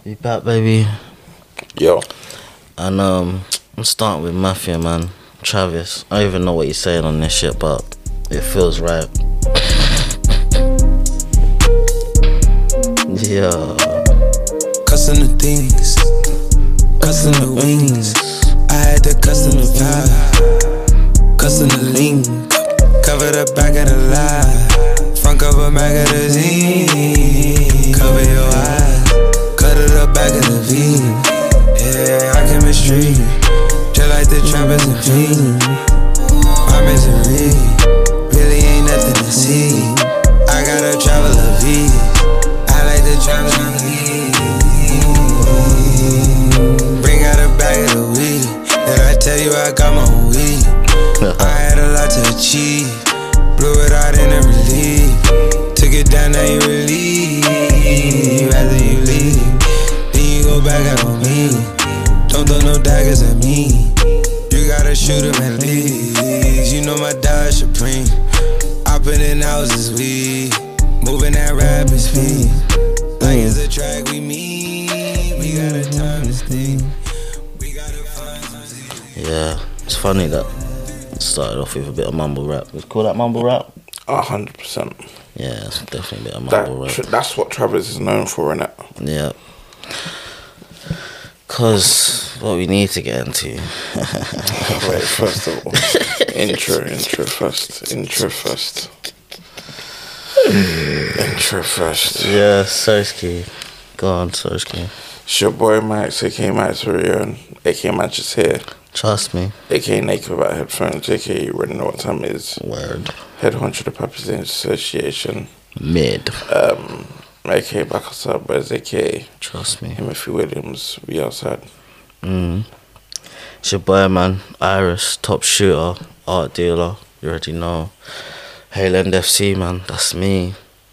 We back, baby. Yo. And I'm starting with Mafia, man. Travis. I don't even know what he's saying on this shit, but it feels right. Yeah. Cussing the things, cussing the wings. I had to cuss in the vibe, cussing the lean. Cover the back of the lie, front cover magazine. Cover your eyes, cut it up back of the V. Yeah, I can mistreat, just like the trappers and fiends. My misery really ain't nothing to see. I gotta travel a V. I like the travel a V. Bring out a bag of the weed. Did I tell you I got my own weed? I had a lot to achieve. Blew it out in a relief. Took it down, now you relieve. After you leave, then you go back out on me. Don't throw no daggers at me. You gotta shoot him at least. You know my dog supreme. I put in houses, we moving at rapid speed. Like it's a track we meet. We gotta time this thing. We gotta find some. Yeah. It's funny that it started off with a bit of mumble rap. Let's call that mumble rap? 100%. Yeah, it's definitely a bit of mumble rap. That's what Travis is known for, innit? Yeah. Cause what we need to get into. Wait, first of all, intro first. Yeah, Soski. Go on, Soski. It's your boy Max, aka Max Orion, aka Manchester here, Trust me. aka Naked Without Headphones, aka you already know what time it is. Word. Head honcho the Papa's Association, Mid. aka Back Outside Boys, aka Trust me. Timothy Williams, we outside. It's your boy, man. Iris, top shooter, art dealer. You already know. Hayland FC, man. That's me.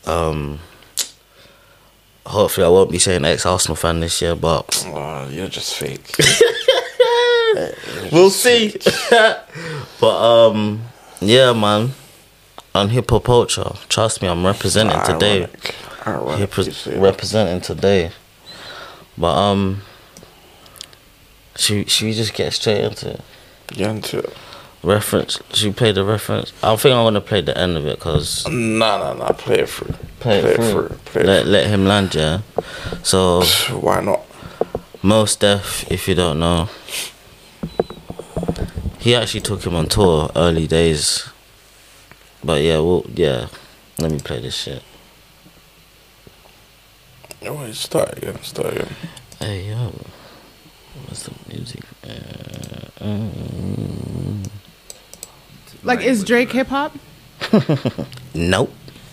Hopefully I won't be saying ex-Arsenal fan this year, but Oh, you're just fake. we'll see. But yeah, man. On Hip Hop Culture, trust me, I'm representing today. Representing today. But should we just get straight into it? You're into it. Reference. Should we play the reference? I think I'm gonna play the end of it because Nah. Play it through. play it through. Let him land, yeah. So Why not? Mos Def, if you don't know, he actually took him on tour early days. But yeah, let me play this shit. Oh, wait, start again. Hey yo, what's the music? Like, is Drake hip hop? Nope.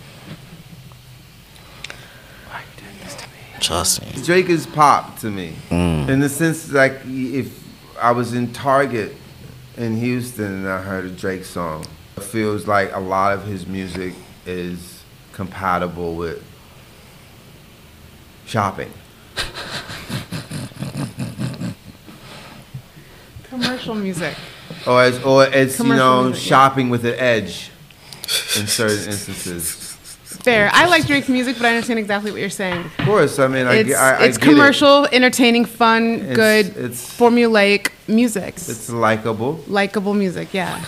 Trust me. Drake is pop to me. In the sense, like, if I was in Target in Houston and I heard a Drake song, it feels like a lot of his music is compatible with shopping. Commercial music. Or it's Commercial music, yeah. shopping with an edge in certain instances. Fair. I like Drake's music, but I understand exactly what you're saying. Of course, I mean, It's I get commercial, entertaining, fun, good, it's formulaic music. It's likable. Likeable music, yeah.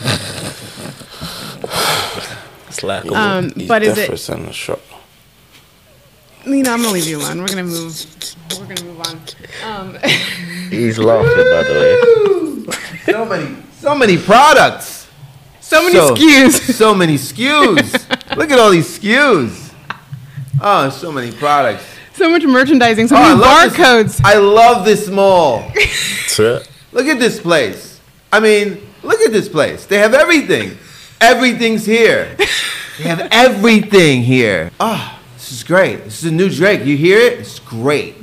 It's like But is it? In the shop. I'm gonna leave you alone. We're gonna move on. he's laughing, by the way. So many products. So many SKUs. So many SKUs. Look at all these SKUs. Oh, so many products. So much merchandising. So many barcodes. I love this mall. That's it. Look at this place. I mean, look at this place. They have everything. Everything's here. They have everything here. Oh, this is great. This is a new Drake. You hear it? It's great.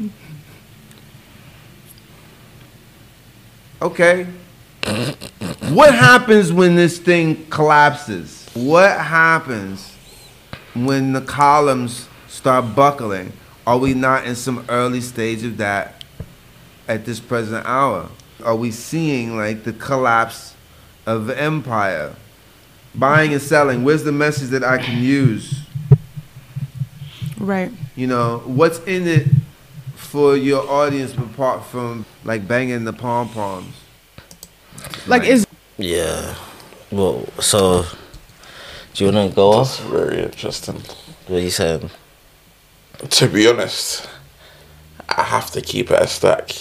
Okay. What happens when this thing collapses? What happens when the columns start buckling? Are we not in some early stage of that at this present hour? Are we seeing like the collapse of the empire? Buying and selling, where's the message that I can use? Right. You know, what's in it for your audience apart from like banging the pom poms? Like, is Yeah. Well, so do you want to go That's off? very interesting. What are you saying? To be honest, I have to keep it a stack.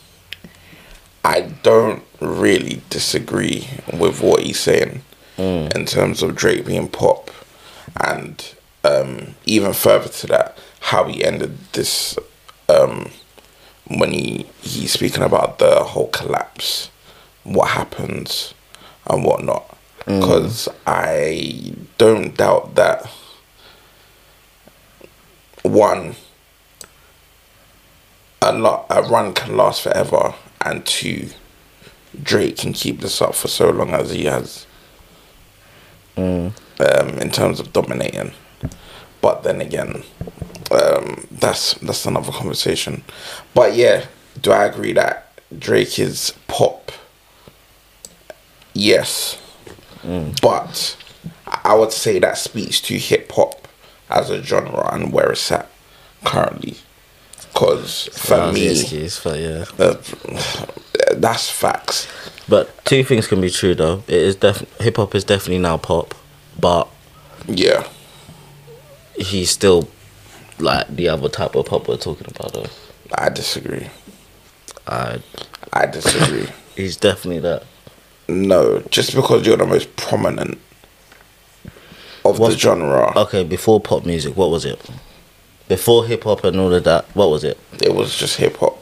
I don't really disagree with what he's saying in terms of Drake being pop, and even further to that, how he ended this when he's speaking about the whole collapse, what happens and whatnot. Because I don't doubt that, one, a run can last forever, and two, Drake can keep this up for so long as he has, in terms of dominating. But then again, that's another conversation. But yeah, do I agree that Drake is pop? Yes. But I would say that speaks to hip hop as a genre and where it's at currently. Because for me, Excuse, but yeah. that's facts. But two things can be true though. It is hip hop is definitely now pop, but Yeah. he's still like the other type of pop we're talking about though. I disagree. I disagree. He's definitely that. No, just because you're the most prominent of the genre, Okay, before pop music, what was it? Before hip hop and all of that, what was it? it was just hip hop.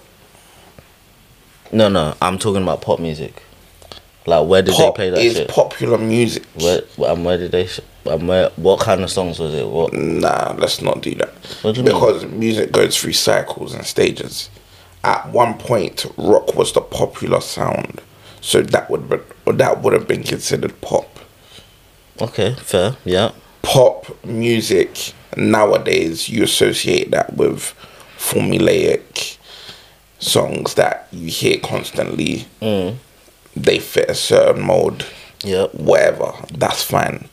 No, I'm talking about pop music. Like, where did Pop they play that is shit? popular music. Where did they? What kind of songs was it? What? Nah, let's not do that. What do you mean? Because music goes through cycles and stages. At one point, rock was the popular sound, so that would have been considered pop. Okay, fair. Yeah. Pop music nowadays, you associate that with formulaic songs that you hear constantly. They fit a certain mode. Yep. Whatever, that's fine.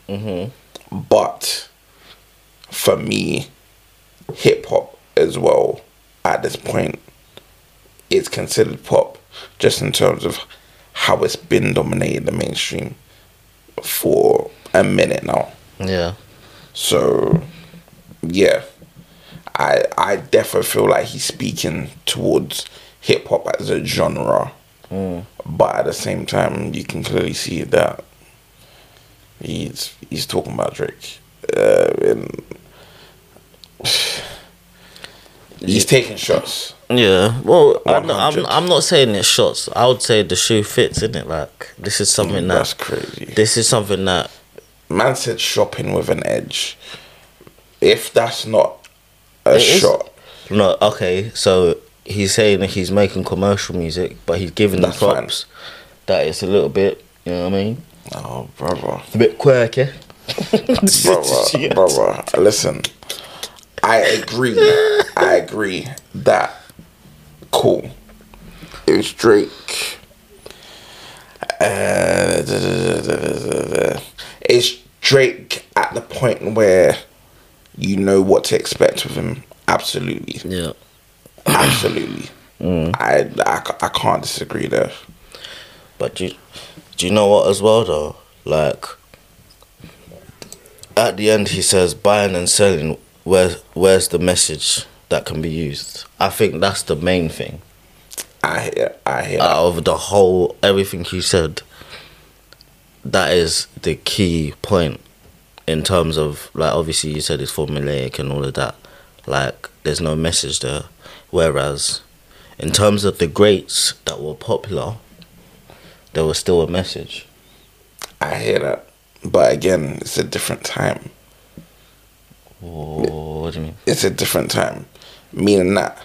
But for me, hip hop as well at this point is considered pop, just in terms of how it's been dominating the mainstream for a minute now. Yeah. So yeah, I definitely feel like he's speaking towards hip hop as a genre. But at the same time, you can clearly see that he's talking about Drake. And he's taking shots. Yeah. Well, I'm 100. not saying it's shots. I would say the shoe fits, isn't it? Like, this is something that. That's crazy. This is something that. Man said shopping with an edge. If that's not a shot, No, okay, so he's saying that he's making commercial music, but he's giving the That's fine. props that it's a little bit, you know what I mean? oh brother. It's a bit quirky. brother, listen. I agree that cool. It's Drake. It's Drake at the point where you know what to expect with him. Absolutely. Yeah. Absolutely. I can't disagree there. But do you know what as well though? Like, at the end he says buying and selling, where's the message that can be used? I think that's the main thing. I hear Out of the whole, everything you said, that is the key point in terms of, like, obviously you said it's formulaic and all of that. Like, there's no message there. Whereas, in terms of the greats that were popular, there was still a message. I hear that. But again, it's a different time. Oh, what do you mean? It's a different time. Meaning that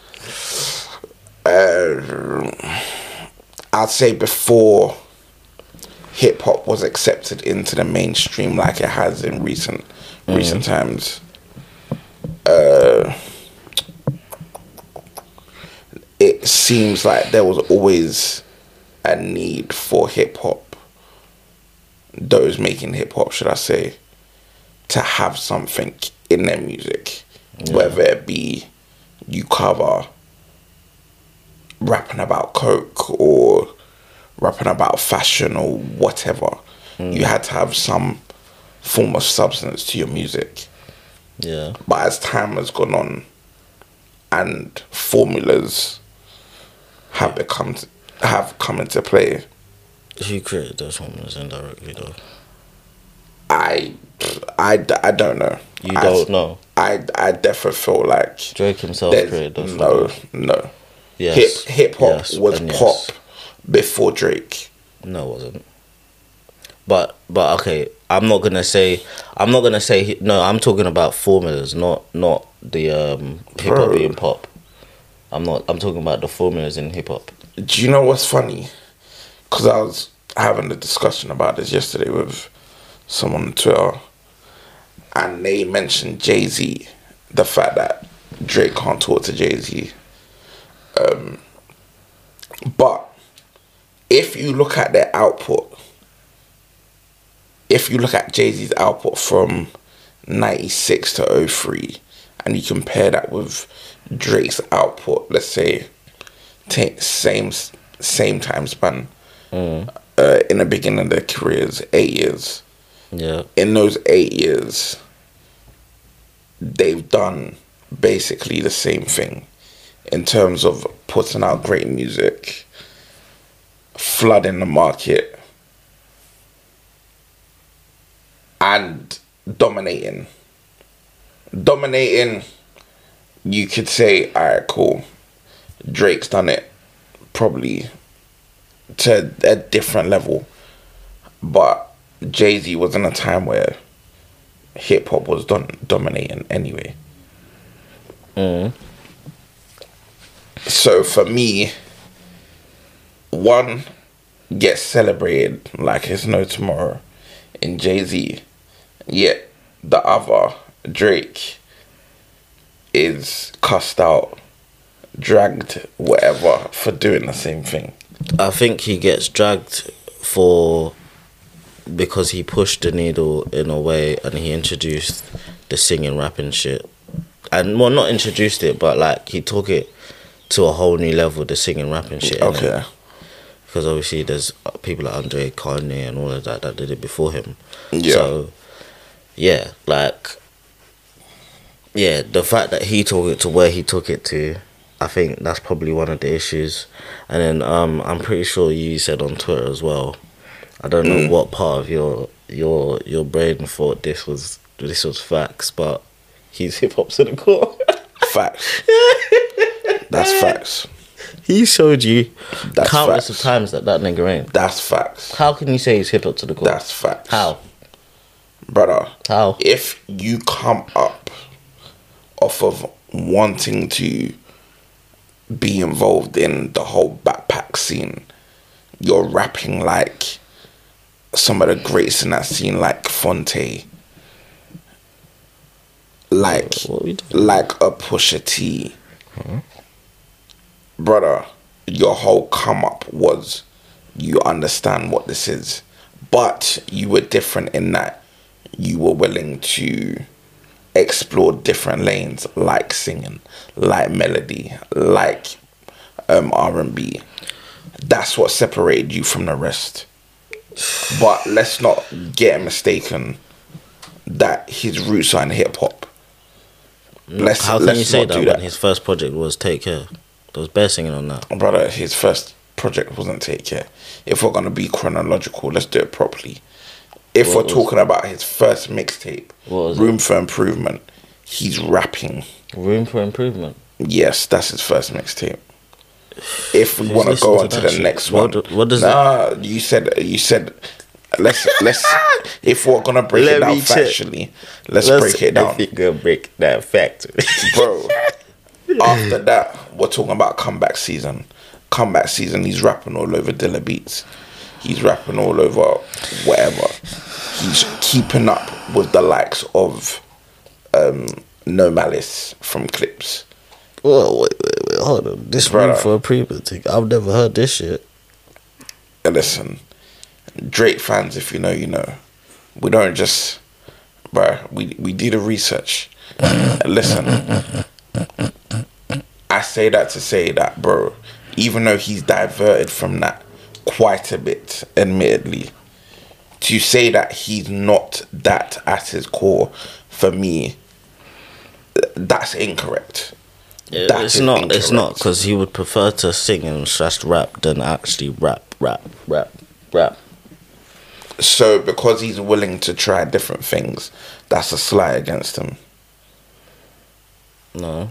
I'd say before hip hop was accepted into the mainstream like it has in recent times, it seems like there was always a need for hip hop, those making hip hop, should I say, to have something in their music, whether it be you cover rapping about coke or rapping about fashion or whatever. You had to have some form of substance to your music. Yeah. But as time has gone on and formulas have come into play, Who created those formulas indirectly though? I don't know. You don't know? I definitely feel like Drake himself there's- created those formulas. no. Yes. Hip hop Yes, was and pop yes. before Drake. No, it wasn't. But okay, I'm not gonna say. No, I'm talking about formulas, not the hip hop Bro. being pop. I'm talking about the formulas in hip hop. Do you know what's funny? Because I was having a discussion about this yesterday with someone on Twitter, and they mentioned Jay-Z, the fact that Drake can't talk to Jay-Z. But if you look at their output, if you look at Jay-Z's output from 96 to 03, and you compare that with Drake's output, let's say, same time span, in the beginning of their careers, 8 years. Yeah. In those 8 years, they've done basically the same thing in terms of putting out great music, flooding the market, and dominating. Dominating, you could say, alright, cool. Drake's done it probably to a different level. But Jay-Z was in a time where hip hop was dominating anyway. So for me, one gets celebrated like it's no tomorrow in Jay-Z, yet the other, Drake, is cussed out, dragged, whatever, for doing the same thing. I think he gets dragged because he pushed the needle in a way and he introduced the singing, rapping shit. And, well, not introduced it, but, like, he took it to a whole new level, the singing, rapping shit. innit? Okay. Because obviously there's people like Andre, Kanye and all of that did it before him. Yeah. So, yeah, like, yeah, the fact that he took it to where he took it to, I think that's probably one of the issues. And then I'm pretty sure you said on Twitter as well, I don't know what part of your brain thought this was facts, but he's hip hop to the core. Facts. That's facts. He showed you That's countless facts. of times that nigga ain't. That's facts. How can you say he's hip hop to the core? That's facts. How? Brother. How? If you come up off of wanting to be involved in the whole backpack scene, you're rapping like some of the greats in that scene, like Fonte, like What we doing? like a Pusha T. Brother, your whole come up was you understand what this is, but you were different in that you were willing to explore different lanes, like singing, like melody, like R&B. That's what separated you from the rest. But let's not get mistaken that his roots are in hip hop. How can you say not that do when his first project was Take Care? There was bear singing on that. Brother, his first project wasn't Take Care. If we're gonna be chronological, let's do it properly. If What we're was talking about his first mixtape, What was Room for Improvement, he's rapping. Room for improvement. Yes, that's his first mixtape. If we Who's want to go listening on to to that the shit? next What one, do- what does nah, you said let's if we're gonna break it down factually, let's break it down, Go break that fact. bro. After that, we're talking about comeback season. Comeback season, he's rapping all over Dilla Beats. He's rapping all over whatever. He's keeping up with the likes of No Malice from Clips. Whoa, wait, hold on. This Brother. Room for improvement thing. I've never heard this shit. And listen, Drake fans, if you know, you know. We don't just, bruh, we do the research. And listen, say that to say that, bro, even though he's diverted from that quite a bit, admittedly, to say that he's not that at his core, for me, that's incorrect. It's not, because he would prefer to sing and slash rap than actually rap. So because he's willing to try different things, that's a slight against him. No.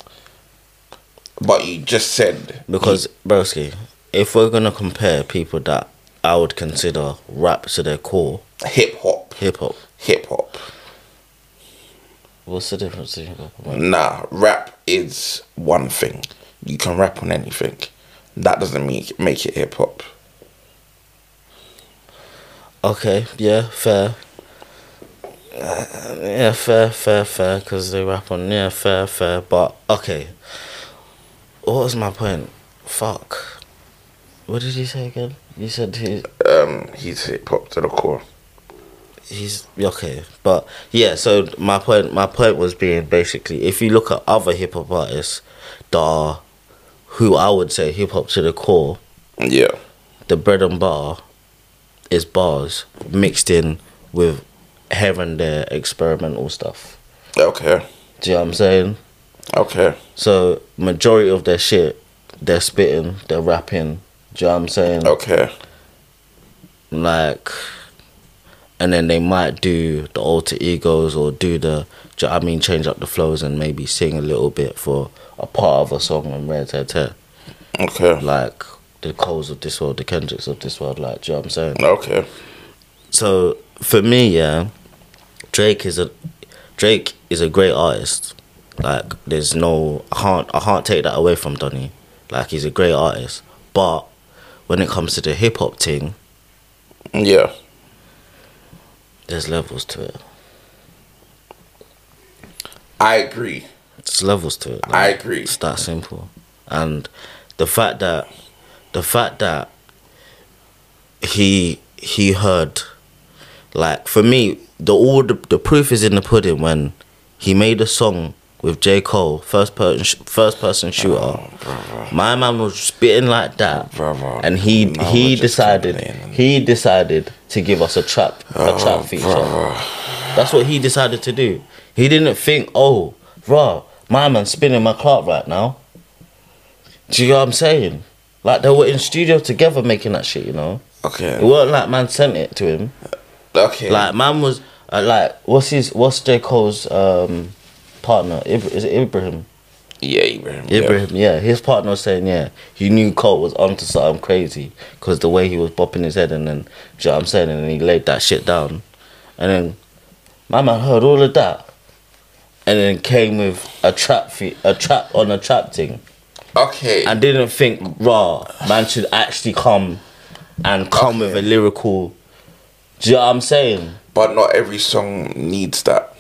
But you just said... Because, broski, if we're going to compare people that I would consider rap to their core... Hip-hop. Hip-hop. What's the difference? Nah, rap is one thing. You can rap on anything. That doesn't make it hip-hop. Okay, yeah, fair. Yeah, fair, because they rap on... Yeah, fair, but... Okay. What was my point? Fuck. What did you say again? You said he's hip-hop to the core. He's... Okay, but... Yeah, so my point was being basically... If you look at other hip-hop artists that are... Who I would say hip-hop to the core... Yeah. The bread and butter is bars mixed in with here and there experimental stuff. Okay. Do you know what I'm saying? Okay. So majority of their shit, they're spitting, they're rapping. Do you know what I'm saying? Okay. Like, and then they might do the alter egos or do the, do you know what I mean, change up the flows and maybe sing a little bit for a part of a song and rare tear. Okay. Like the Coles of this world, the Kendricks of this world, like, do you know what I'm saying? Okay. So for me, yeah, Drake is a great artist. Like, there's no, I can't take that away from Donny. Like, he's a great artist. But when it comes to the hip hop thing, yeah, there's levels to it. I agree. There's levels to it. Like, I agree. It's that simple. And the fact that he heard, like, for me, the proof is in the pudding when he made a song with J. Cole, first person shooter. My man was spitting like that, and he decided to give us a trap feature. That's what he decided to do. He didn't think, oh, bro, my man's spinning my clock right now. Do you know what I'm saying? Like, they were in studio together making that shit, you know? Okay. It weren't like man sent it to him. Okay. Like, man was, like, what's J. Cole's partner? Is it Ibrahim? Yeah, Ibrahim. Yeah. His partner was saying, yeah, he knew Cole was onto something crazy because the way he was bopping his head and then, do you know what I'm saying? And then he laid that shit down. And then my man heard all of that and then came with a trap thing. Okay. And didn't think, raw, man should actually come with a lyrical. Do you know what I'm saying? But not every song needs that.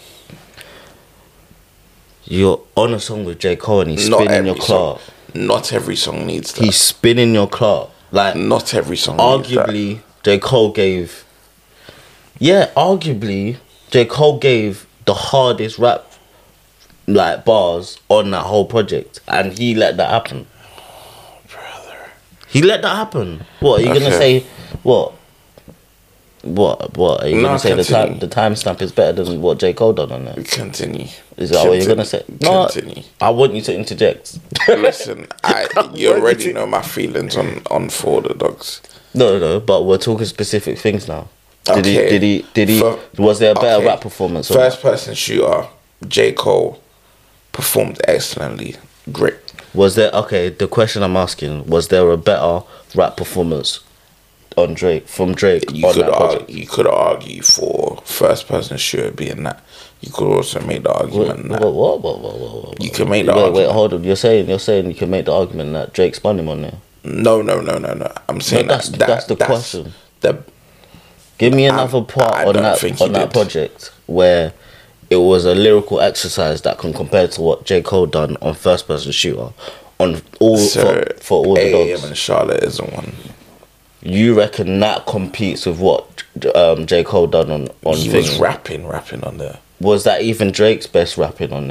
You're on a song with J. Cole and he's spinning your clock. Not every song needs that. He's spinning your clock. Like, not every song arguably, needs that. J. Cole gave... Yeah, arguably, J. Cole gave the hardest rap, like, bars on that whole project. And he let that happen. Brother. He let that happen. What, are you going to say... What? Are you going to say the timestamp is better than what J. Cole done on there? Continue. Is that what you're going to say? No, continue. I want you to interject. Listen, you already know my feelings on For the Dogs. No, but we're talking specific things now. Did Okay. he was there a better rap performance? First person shooter, J. Cole performed excellently. Great. Was there, the question I'm asking, was there a better rap performance from Drake on that project? You could argue for first person shooter being that. You could also make the argument that. What? You can make the argument. Wait, hold on. You're saying you can make the argument that Drake spun him on there? No. I'm saying that's the question. Give me another part I on don't that think he did. project where it was a lyrical exercise that can compare to what J. Cole done on first person shooter on all for all the AM dogs. and Charlotte isn't one. You reckon that competes with what J. Cole done on He things? was rapping on there. Was that even Drake's best rapping on there?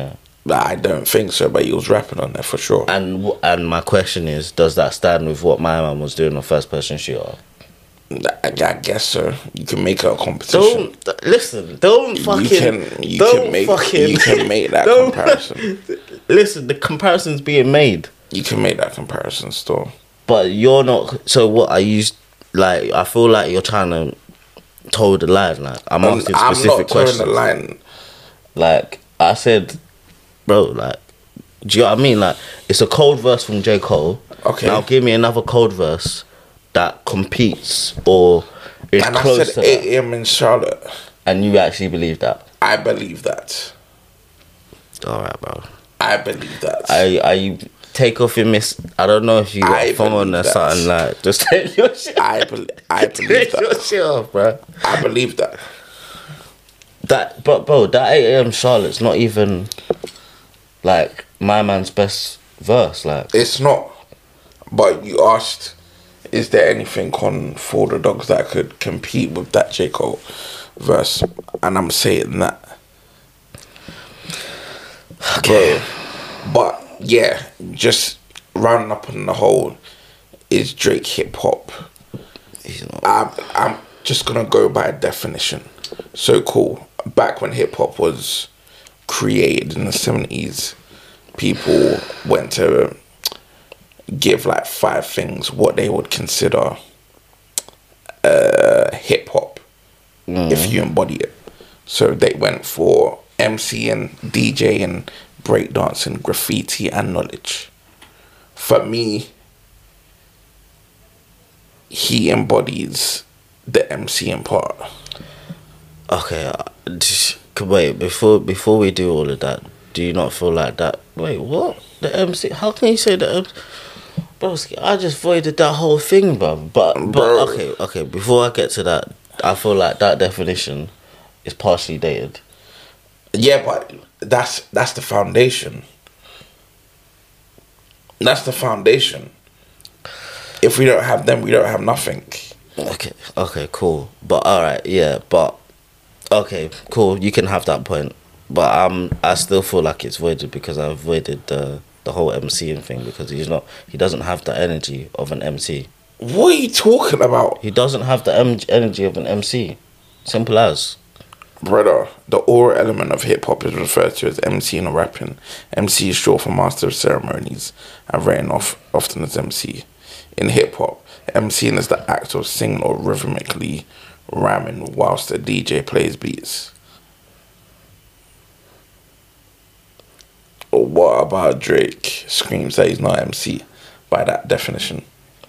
I don't think so, but he was rapping on there for sure. And my question is, does that stand with what my man was doing on first person shooter? I guess so. You can make it a competition. Don't fucking. You can make that comparison. Listen, the comparison's being made. You can make that comparison still. But you're not. So what are you like? I feel like you're trying to toe the line. Like I'm asking specific questions. I'm not towing the line. Like I said, bro. Like, do you know what I mean? Like, it's a cold verse from J. Cole. Okay. Now give me another cold verse that competes or is And close I said to 8 that. a.m. in Charlotte. And you actually believe that? I believe that. All right, bro. I believe that. I take off your miss. I don't know if you got I a phone believe or that. something like. Just take your shit. I believe Take your that. shit off, bro. I believe that. But bro, that 8 a.m. Charlotte's not even like my man's best verse. Like, It's not. But you asked, is there anything on For the Dogs that could compete with that J. Cole verse? And I'm saying that. okay. But yeah, just rounding up on the whole, is Drake hip hop? He's not. I'm just gonna go by definition. So cool. Back when hip hop was created in the 70s, people went to give like 5 things what they would consider hip hop if you embody it. So they went for MCing, DJing, breakdancing, graffiti, and knowledge. For me, he embodies the MCing part. Okay. Wait. Before we do all of that, do you not feel like that? Wait, what? The MC? How can you say the MC? Bro, I just voided that whole thing, bro. But Bro. okay. Before I get to that, I feel like that definition is partially dated. Yeah, but that's the foundation. That's the foundation. If we don't have them, we don't have nothing. Okay, cool. But alright, yeah, but okay, cool. You can have that point, but I still feel like it's voided because I avoided the whole MCing thing because he doesn't have the energy of an MC. What are you talking about? He doesn't have the energy of an MC. Simple as. Brother, the aura element of hip hop is referred to as MCing or rapping. MC is short for Master of Ceremonies and written off often as MC. In hip hop, MCing is the act of singing or rhythmically rhyming whilst the DJ plays beats. Or what about Drake screams that he's not MC by that definition?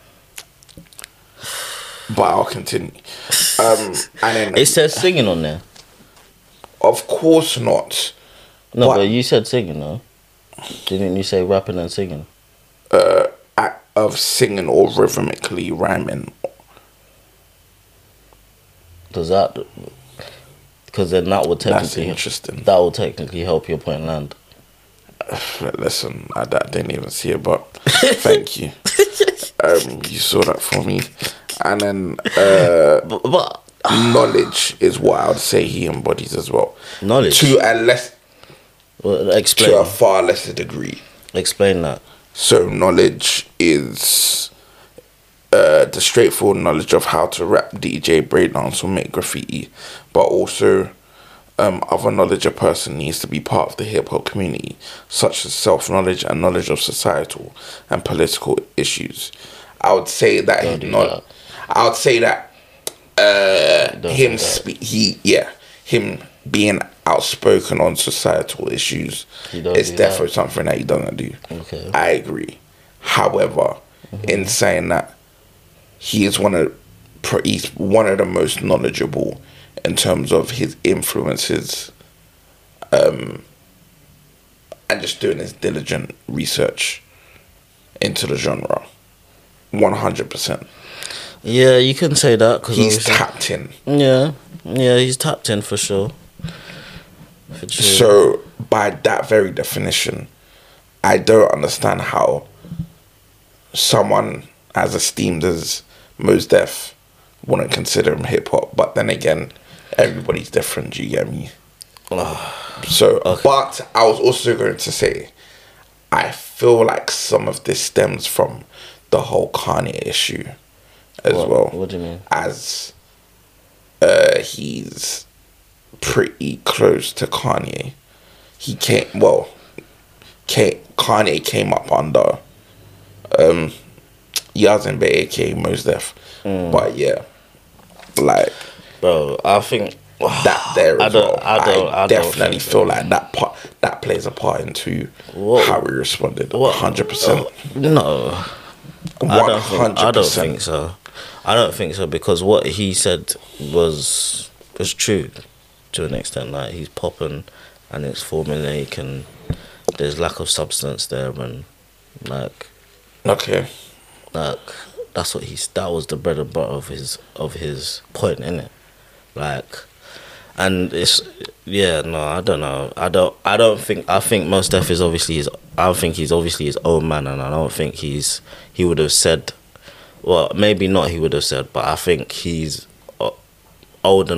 But I'll continue. And then, It says singing on there. of course not. No, What? but you said singing, no? Didn't you say rapping and singing? Act of singing or rhythmically rhyming. Does that? Because then that would That's technically interesting. that will technically help your point land. Listen, I didn't even see it, but thank you. You saw that for me. And then But knowledge is what I would say he embodies as well. knowledge. To a Explain. far lesser degree. Explain that. So knowledge is the straightforward knowledge of how to rap, DJ, breakdance, or make graffiti, but also other knowledge a person needs to be part of the hip hop community, such as self-knowledge and knowledge of societal and political issues. I would say that Don't do that. I would say that Don't him do that. him being outspoken on societal issues He don't is do definitely that. something that he doesn't do. Okay. I agree. However, in saying that, he's one of the most knowledgeable in terms of his influences, and just doing his diligent research into the genre. 100%. Yeah, you can say that because He's tapped in. Yeah, he's tapped in for sure. For sure. So, by that very definition, I don't understand how someone as esteemed as Mos Def wouldn't consider him hip hop. But then again, everybody's different. Do you get me? So, but I was also going to say, I feel like some of this stems from the whole Kanye issue as well. What do you mean? As he's pretty close to Kanye. Kanye came up under Yazin Bey, aka Mos Def. But yeah, like, bro, I think that there as well. I definitely think feel like that plays a part into how we responded. 100%. No, 100%. I don't think so. I don't think so, because what he said was true to an extent. Like, he's popping and it's formulaic and there's lack of substance there, and like, okay, like that was the bread and butter of his point, innit? Like, and it's no, I don't know. I think Mos Def is obviously he's obviously his own man, and I don't think he would have said, well, maybe not he would have said, but I think he's old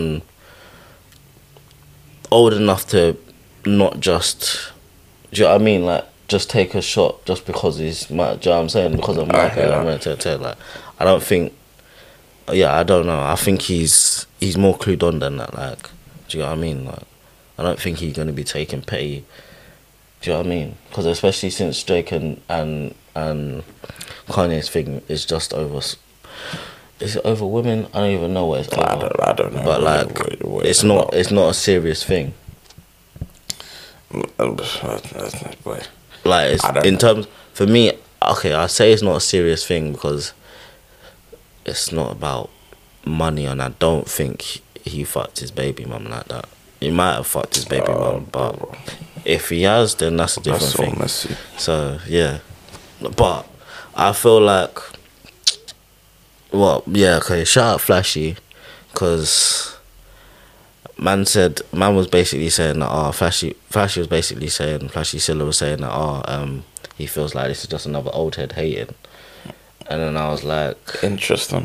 enough to not just, do you know what I mean, like, just take a shot just because he's, do you know what I'm saying, because of Michael. Like, I don't think, I don't know. I think he's more clued on than that. Like, do you know what I mean? Like, I don't think he's gonna be taking petty. Do you know what I mean? Because especially since Drake and Kanye's thing is just over. Is it over women? I don't even know what it's over. I don't know. But like, it's not a serious thing. Like, it's, in terms, for me, okay, I say it's not a serious thing because it's not about money, and I don't think he fucked his baby mum like that. He might have fucked his baby mum, but if he has, then that's a different thing. Messy. So yeah, but I feel like, okay, shout out Flashy, because man was basically saying that Flashy Silla was saying that he feels like this is just another old head hating, and then I was like, interesting.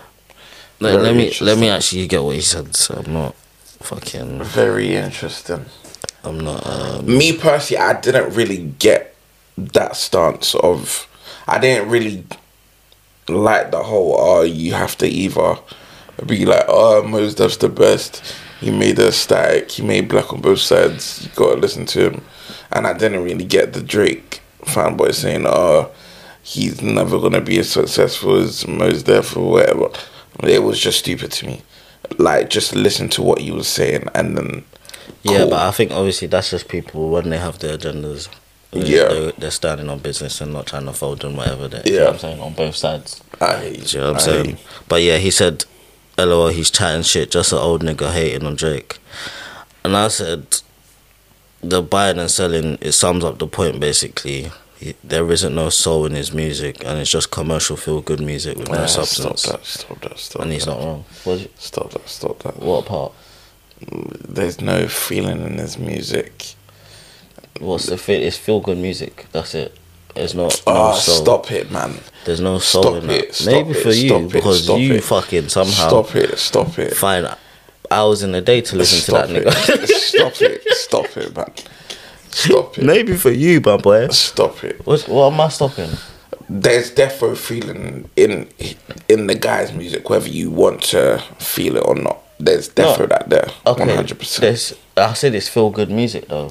Let me actually get what he said, so I'm not fucking very interesting. I'm not me personally, I didn't really get that stance of, I didn't really like the whole you have to either be like, Mos Def's the best, he made a static, he made Black on both sides, you gotta listen to him. And I didn't really get the Drake fanboy saying, he's never gonna be as successful as Mos Def or whatever. It was just stupid to me. Like, just listen to what he was saying and then yeah, cool. But I think obviously that's just people when they have their agendas. They're standing on business and not trying to fold and whatever. You know what I'm saying, on both sides. Do you know what I'm saying? But yeah, he said, LOL, he's chatting shit, just an old nigga hating on Drake. And I said, the buying and selling, it sums up the point basically. There isn't no soul in his music, and it's just commercial feel-good music with no substance. Stop that. And he's not wrong. Stop that. What part? There's no feeling in his music. What's the feel? It's feel-good music. That's it. There's no soul. Stop it, man. There's no soul in that. Maybe for you, because you fucking somehow Stop it. Find hours in a day to listen to that nigga. Stop it, man. Stop it. Maybe for you, my boy. Stop it. What am I stopping? There's defo feeling in the guy's music, whether you want to feel it or not. There's defo that there. Okay. 100%. I said it's feel good music though.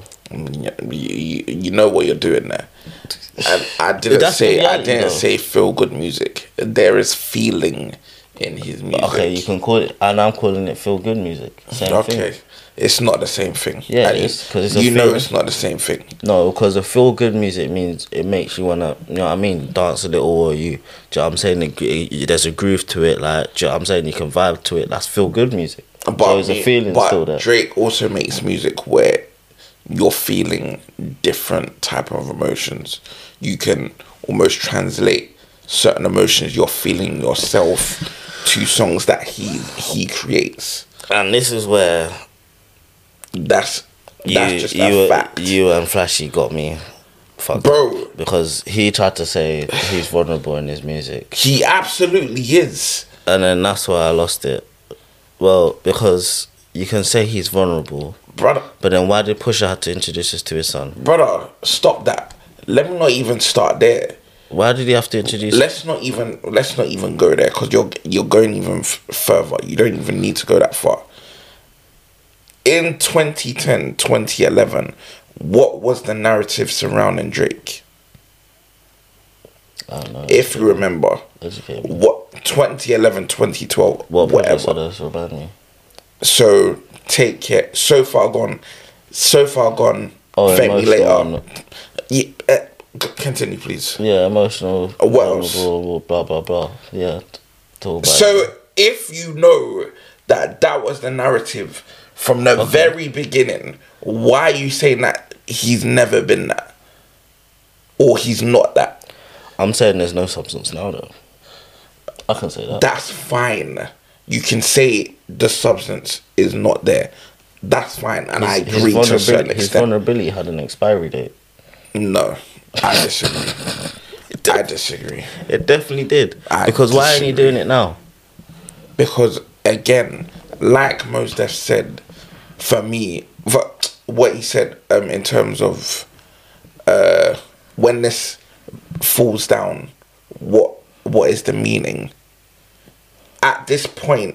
You know what you're doing there. And I didn't say feel good music. There is feeling in his music. Okay, you can call it, and I'm calling it feel good music. Same thing. It's not the same thing. Yeah, because it's not the same thing. No, because the feel good music means it makes you wanna, you know what I mean, dance a little, or you. Do you know what I'm saying? There's a groove to it, like. Do you know what I'm saying? You can vibe to it. That's feel good music. But so there's a feeling still there. Drake also makes music where you're feeling different type of emotions. You can almost translate certain emotions you're feeling yourself to songs that he creates. And this is where that's just a fact. You and Flashy got me fucked, bro, because he tried to say he's vulnerable in his music. He absolutely is. And then that's why I lost it. Well, because you can say he's vulnerable, Brother, But then why did Pusha have to introduce this to his son? brother, stop that. Let me not even start there. Why did he have to introduce? Let's not even go there, because you're going even further. You don't even need to go that far. In 2010, 2011, what was the narrative surrounding Drake? I don't know. If you remember, Educate me. what 2011, 2012, What whatever. projects remind me? So take care. So far gone. Oh, Thank me emotional later. and- Yeah, continue, please. Yeah, emotional. What else? vulnerable, blah blah blah. Yeah, talk about So it. if you know that was the narrative from the very beginning, why are you saying that he's never been that, or he's not that? I'm saying there's no substance now though. I can say that. That's fine. You can say the substance is not there. That's fine, and I agree to a certain His extent. vulnerability had an expiry date. No, I disagree. I disagree. It definitely did. I Because why ain't he disagree. doing it now? Because again, like Mos Def said, for me, what he said in terms of when this falls down, what is the meaning? At this point,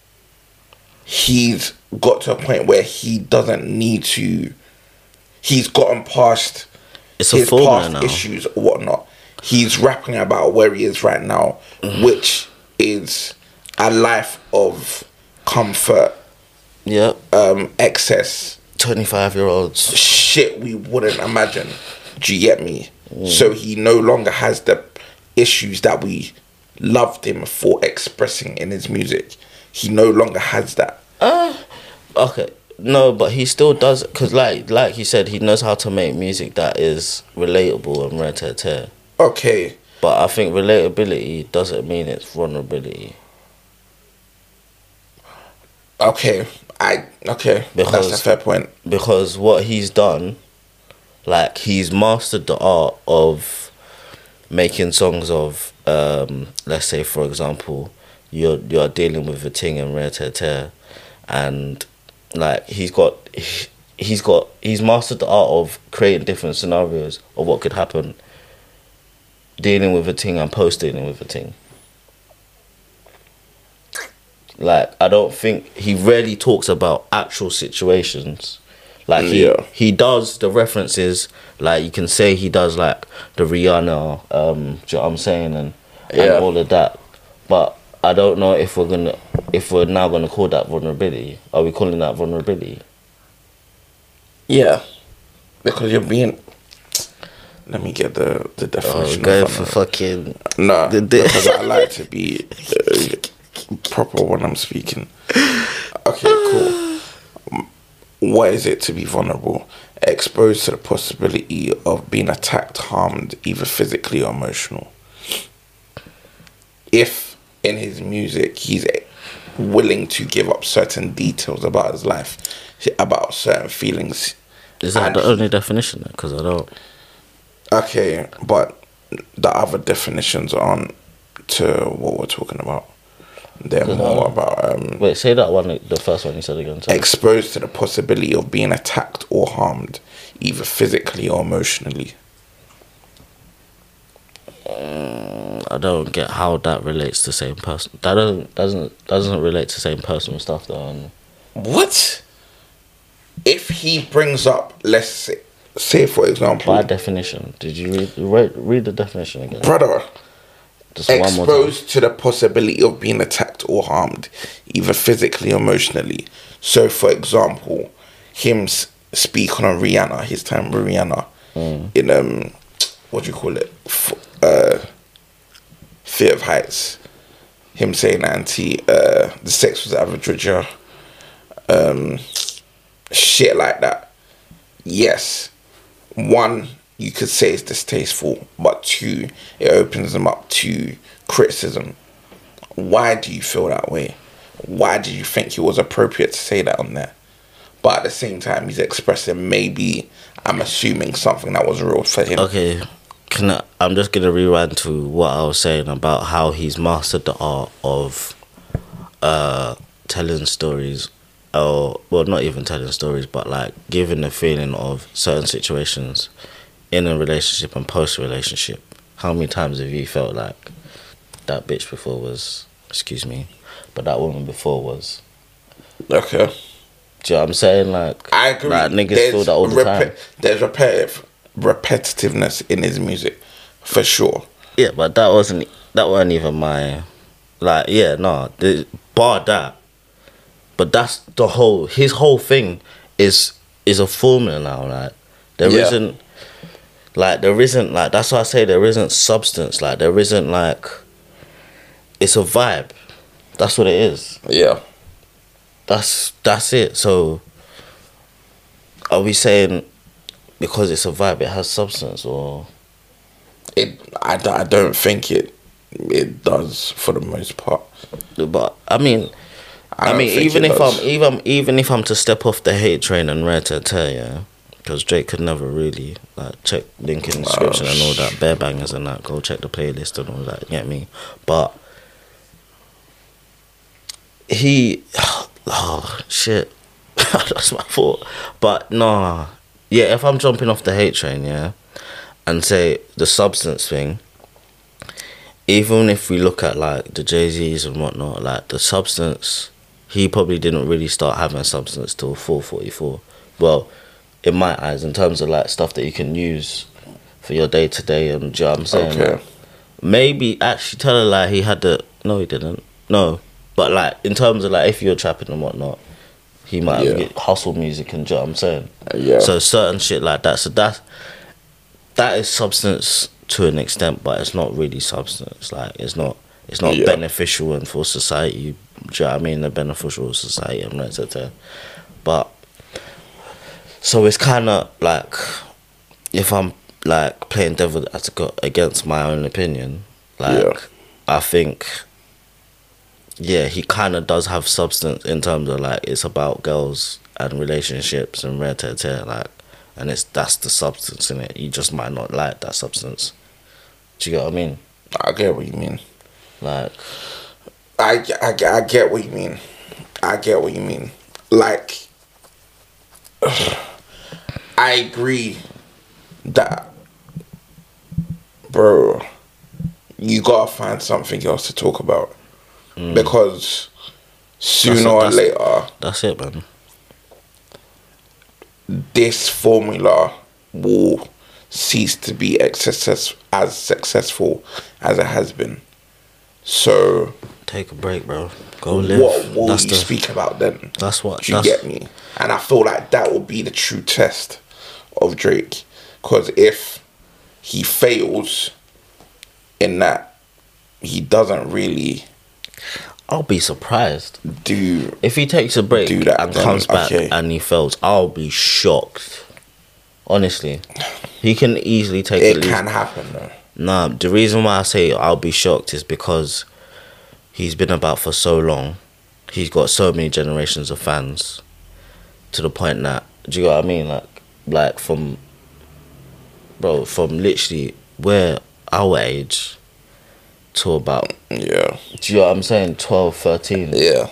he's got to a point where he doesn't need to. He's gotten past It's a his formula past now. issues or whatnot. He's rapping about where he is right now, which is a life of comfort, Yep. excess, 25-year-olds. shit we wouldn't imagine. Do you get me? So he no longer has the issues that we loved him for expressing in his music. He no longer has that. Okay. No, but he still does, because like he said, he knows how to make music that is relatable and rare to tear. Okay, But I think relatability doesn't mean it's vulnerability. okay, that's a Because- fair point. Because what he's done, like, he's mastered the art of making songs of, let's say, for example, you're dealing with a thing and rare to tear, and like he's mastered the art of creating different scenarios of what could happen, dealing with a thing and post dealing with a thing. Like, I don't think he rarely talks about actual situations. Like he does the references, like you can say he does like the Rihanna, do you know what I'm saying, and all of that. But I don't know if we're now gonna call that vulnerability. Are we calling that vulnerability? Yeah, because you're being. Let me get the Oh, definition. go of for vulnerable. fucking No, the- because I like to be proper when I'm speaking. Okay, cool. What is it to be vulnerable? Exposed to the possibility of being attacked, harmed, either physically or emotional. If in his music he's willing to give up certain details about his life, about certain feelings. Is that and the only definition? Because I don't. Okay, but the other definitions aren't to what we're talking about. They're more about Wait, say that one. The first one you said again. Sorry. exposed to the possibility of being attacked or harmed, either physically or emotionally. I don't get how that relates to same person. That doesn't relate to same personal stuff though. And What? If he brings up, let's say for example, by definition, did you read the definition again? brother, Just one more time. exposed to the possibility of being attacked or harmed, either physically or emotionally. So, for example, him speak on Rihanna, his time with Rihanna, in what do you call it? Fear of Heights. Him saying the sex was average, shit like that. Yes, one, you could say it's distasteful, but two, it opens them up to criticism. Why do you feel that way? Why did you think it was appropriate to say that on there? But at the same time, he's expressing maybe, I'm assuming, something that was real for him. Okay, I'm just gonna rewind to what I was saying about how he's mastered the art of telling stories or well, not even telling stories, but like giving the feeling of certain situations in a relationship and post relationship. How many times have you felt like that bitch before was, excuse me, but that woman before was? Okay. Do you know what I'm saying? Like, I agree. Like niggas feel that all the time. There's repetitiveness in his music, for sure. Yeah, but that wasn't even my, like, yeah, no, bar that. But that's his whole thing is a formula now. Like, there isn't, that's why I say there isn't substance. Like, there isn't, like, it's a vibe. That's what it is. Yeah. That's it. So, are we saying because it's a vibe, it has substance, or? I don't think it does for the most part. But I mean, even if I'm to step off the hate train and Rare to Tear, yeah, because Drake could never really like check link in the description and all that, bare bangers and that. Go check the playlist and all that. You get me? But he, oh shit, that's my fault. But nah, yeah, if I'm jumping off the hate train, yeah, and say the substance thing. Even if we look at like the Jay-Z's and whatnot, like the substance, he probably didn't really start having substance till 444. Well, in my eyes, in terms of like stuff that you can use for your day to day, and do you know what I'm saying? Okay. Like, maybe actually tell a lie, he had the no, he didn't. No, but like in terms of like if you're trapping and whatnot, he might have get hustle music and do you know what I'm saying? Yeah. So certain shit like that. So that is substance to an extent, but it's not really substance. Like it's not beneficial and for society. Do you know what I mean? The beneficial society and etc. But so it's kind of like if I'm like playing devil advocate against my own opinion, like I think he kind of does have substance in terms of like it's about girls and relationships and Rare to Tear, like. And that's the substance in it. You just might not like that substance. Do you get what I mean? I get what you mean. Like, I get what you mean. I get what you mean. Like, I agree that, bro, you gotta find something else to talk about. Because sooner or later... That's it, man. This formula will cease to be as successful as it has been. So take a break, bro. Go live. What will you speak about then? That's what. Do you get me? And I feel like that will be the true test of Drake. Because if he fails in that, he doesn't really... I'll be surprised. If he takes a break and comes back and he fails, I'll be shocked. Honestly. He can easily take it. It can happen though. Nah, the reason why I say I'll be shocked is because he's been about for so long. He's got so many generations of fans to the point that, do you know what I mean? Like from literally we're our age to about do you know what I'm saying, 12, 13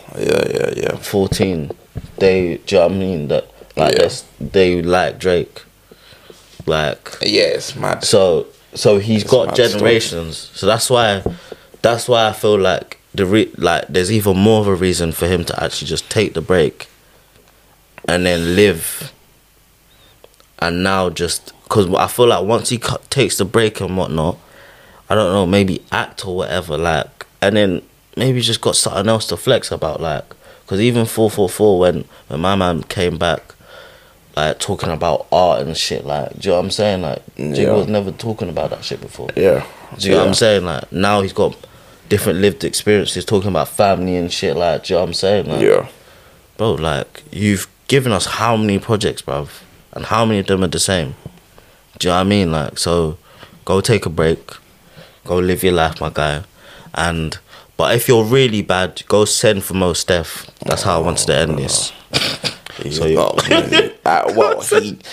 14, they, do you know what I mean, that like they like Drake, like it's mad. So he's got generations story. So that's why I feel like there's even more of a reason for him to actually just take the break and then live. And now just because I feel like once he takes the break and whatnot, I don't know, maybe act or whatever, like, and then maybe just got something else to flex about, like, because even 444 when my man came back, like, talking about art and shit, like, do you know what I'm saying? Like, Jig was never talking about that shit before. Do you know what I'm saying? Like, now he's got different lived experiences, talking about family and shit, like, do you know what I'm saying? Like, bro, like, you've given us how many projects, bruv, and how many of them are the same? Do you know what I mean? Like, so, go take a break. Go live your life, my guy. But if you're really bad, go send for Mos Def. That's how I wanted to end this. Go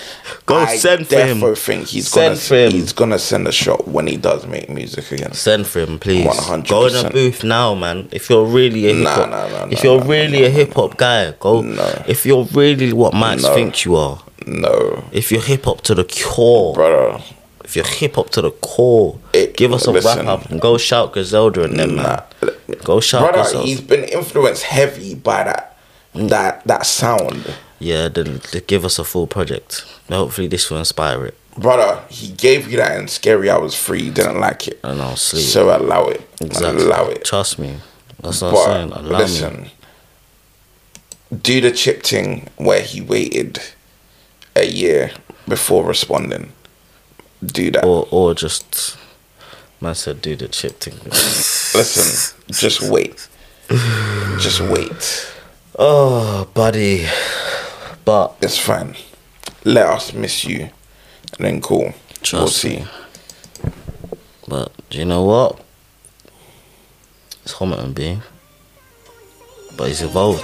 Go send for him. I think he's Send for him. gonna send a shot when he does make music again. Send for him, please. 100%. Go in the booth now, man. If you're really a hip hop, if you're really a hip hop guy, go. No. If you're really what Max No. thinks you are, No, if you're hip hop to the core, brother. if you're hip hop to the core, give us a Listen. rap up and go shout Griselda and them, man. Go shout Brother, Griselda. he's been influenced heavy by that sound. Yeah, then give us a full project. Hopefully this will inspire it. Brother, he gave you that in Scary Hours 3. You didn't like it. And I'll sleep. So allow it. Exactly. Allow it. Trust me. That's what I'm saying. Allow me. Do the chip thing where he waited a year before responding. Do that. Or just, man said do the chip thing. Listen, just wait. Just wait. Oh, buddy. But It's fine. Let us miss you. And then cool. We'll Trust see. me. But do you know what? It's Homerton B. But he's evolved.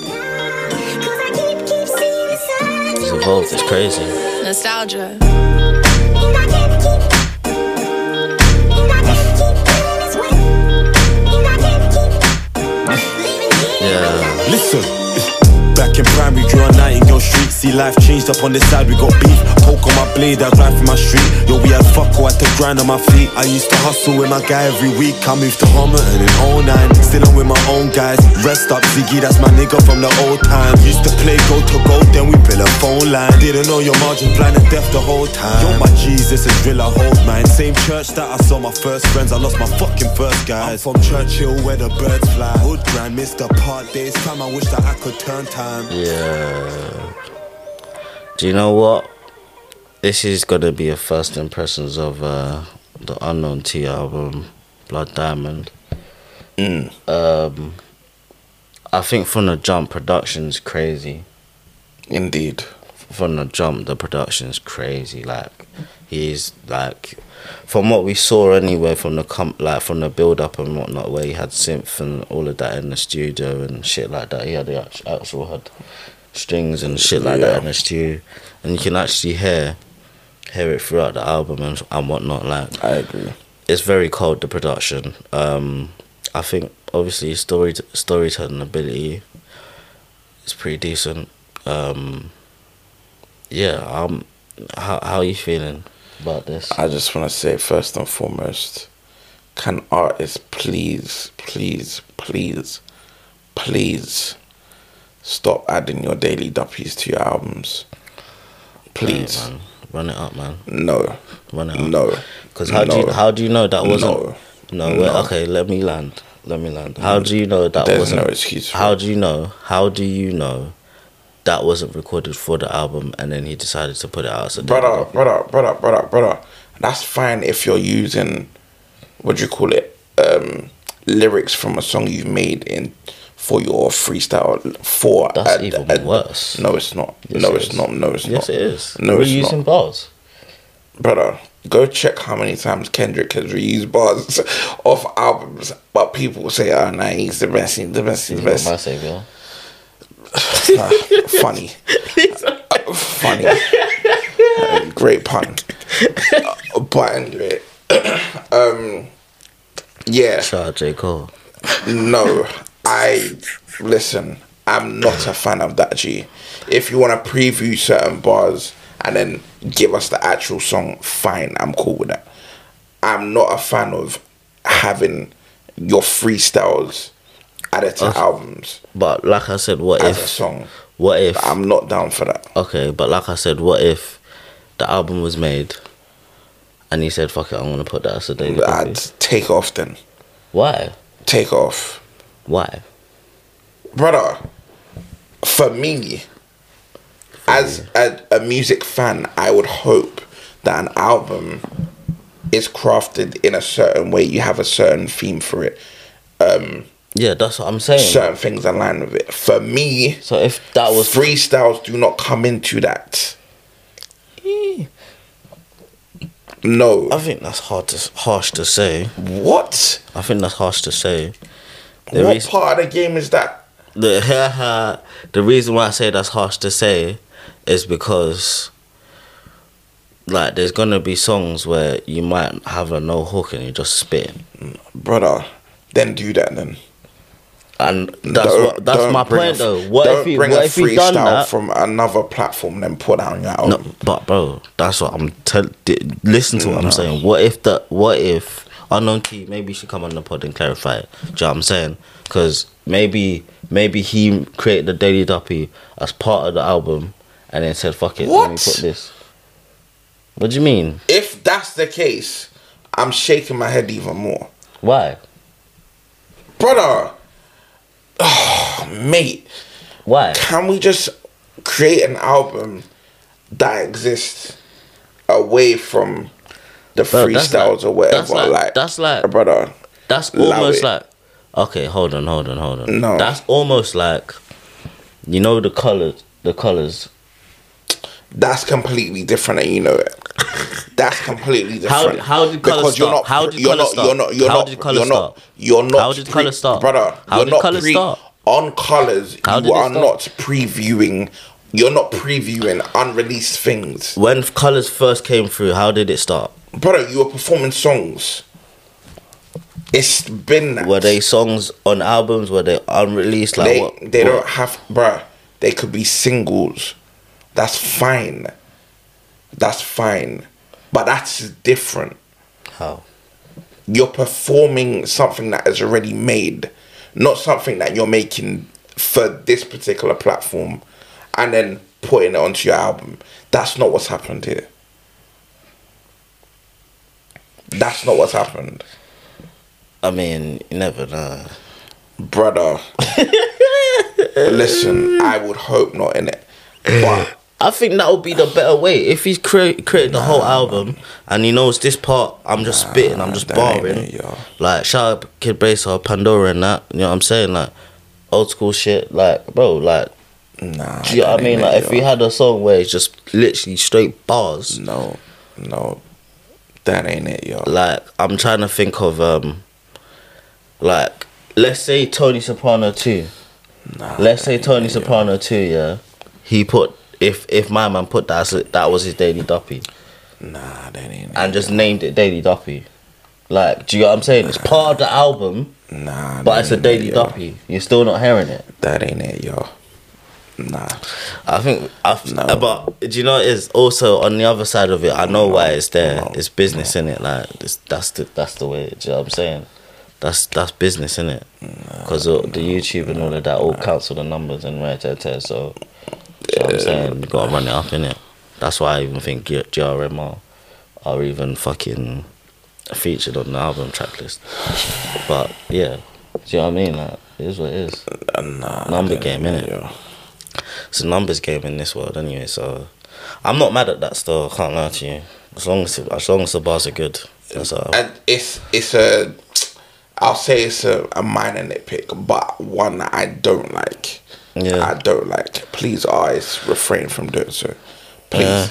He's evolved. It's crazy. Nostalgia. Yeah. Listen, back in primary, grew on Nightingale Street. See life changed up on this side, we got beef. Poke on my blade, I drive for my street. Yo, we had fuck, I had to grind on my feet. I used to hustle with my guy every week. I moved to Homerton in 09. Still on with my own guys. Rest up, Ziggy, that's my nigga from the old time. Used to play go to go, then we built a phone line. Didn't know your margin, blind and deaf the whole time. Yo, my Jesus is real, I hold mine. Same church that I saw my first friends. I lost my fucking first guys. I'm from Churchill where the birds fly. Hood grind, Mr. Part days. Time I wish that I could turn time. Yeah. Do you know what? This is gonna be a first impressions of the Unknown T album, Blood Diamond. I think from the jump, production's crazy. Indeed. From the jump, the production's crazy. Like he's like, from what we saw anyway, from the from the build up and whatnot, where he had synth and all of that in the studio and shit like that. He had the actual had strings and shit like that in the studio, and you can actually hear it throughout the album and whatnot. Like I agree. it's very cold, the production. I think obviously storytelling ability is pretty decent. How are you feeling about this? I just want to say first and foremost, can artists please stop adding your daily duppies to your albums? Please. Hey, man, run it up, man. No. Run it up. No. Because how do you know that wasn't? No. No. Wait, okay, let me land. How do you know that There's wasn't? no excuse for How it. do you know? How do you know that wasn't recorded for the album and then he decided to put it out as a Brother. That's fine if you're using, what do you call it, lyrics from a song you've made for your freestyle. That's even worse. No, it's not. Yes, No, it it's is. not. No, it's Yes, not. it is. No, We're it's using not. bars. Brother, go check how many times Kendrick has reused bars off albums, but people say, "Oh, nah, he's the best. He's the best. He's the He's not my best." savior. Funny. Funny. Great pun. But anyway, yeah. Shout out J. Cole. No, listen, I'm not a fan of that, G. If you want to preview certain bars and then give us the actual song, fine, I'm cool with that. I'm not a fan of having your freestyles added to albums But like I said, what as a if? song. What if? I'm not down for that. Okay, but like I said, what if the album was made and he said, "Fuck it, I'm gonna put that as a daily I'd copy"? take off then. Why? Take off. Why? Brother, for me, as a music fan, I would hope that an album is crafted in a certain way. You have a certain theme for it. Yeah, that's what I'm saying. Certain things align with it. For me, So if that was freestyles do not come into that. No. I think that's harsh to say. What? I think that's harsh to say. What part of the game is that? The reason why I say that's harsh to say is because like there's gonna be songs where you might have a no hook and you just spit. Brother, then do that then. And that's my point though. What if he done that from another platform then put that on your album? No, but bro, that's what I'm listen to what I'm saying. What if Unknown Key maybe should come on the pod and clarify it? Do you know what I'm saying? Because maybe he created the Daily Duppy as part of the album and then said fuck it, let me put this. What do you mean? If that's the case, I'm shaking my head even more. Why? Brother, oh, mate. Why? Can we just create an album that exists away from the freestyles or whatever? That's like brother. That's almost like, okay, hold on. No. That's almost like, you know, the colours. That's completely different, and you know it. That's completely different. How did colours start? How did colours start? How did colours start? How did colours start? Brother, how did colours start? On colours, you are not previewing. You're not previewing unreleased things. When colours first came through, how did it start? Brother, you were performing songs. It's been that. Were they songs on albums? Were they unreleased? Like they don't have, bruh. They could be singles. That's fine. But that's different. How? You're performing something that is already made, not something that you're making for this particular platform and then putting it onto your album. That's not what's happened here. That's not what's happened. I mean, you never know. Brother. Listen, I would hope not, innit? But I think that would be the better way. If he's created the whole album and he knows this part, I'm just spitting, I'm just barring. Like, shout out Kid Bracer, Pandora and that. You know what I'm saying? Like, old school shit. Like, bro, like, do you know what I mean? Like, if we had a song where it's just literally straight bars. No. That ain't it, yo. Like, I'm trying to think of, like, let's say Tony Soprano 2. Let's say Tony Soprano 2, yeah. He put, if my man put that was his Daily Duppy. Nah, that ain't it. And just named it Daily Duppy. Like, do you know what I'm saying? It's part of the album, but it's a Daily Duppy. You're still not hearing it. That ain't it, yo. Nah. But do you know what it is? Also, on the other side of it, I know why it's there. It's business, innit? Like, that's the way, do you know what I'm saying? That's business, innit? Because the YouTube and all of that all counts for the numbers and so, you know what I'm saying? You gotta run it up, innit? That's why I even think GRM are even fucking featured on the album track list. But yeah, do you know what I mean? Like, it is what it is. Number game, innit? Yo. It's a numbers game in this world anyway, so I'm not mad at that still, I can't lie to you. As long as the bars are good. And it's a, I'll say it's a minor nitpick, but one that I don't like. Yeah. I don't like. Please, eyes, refrain from doing so. Please. Yeah.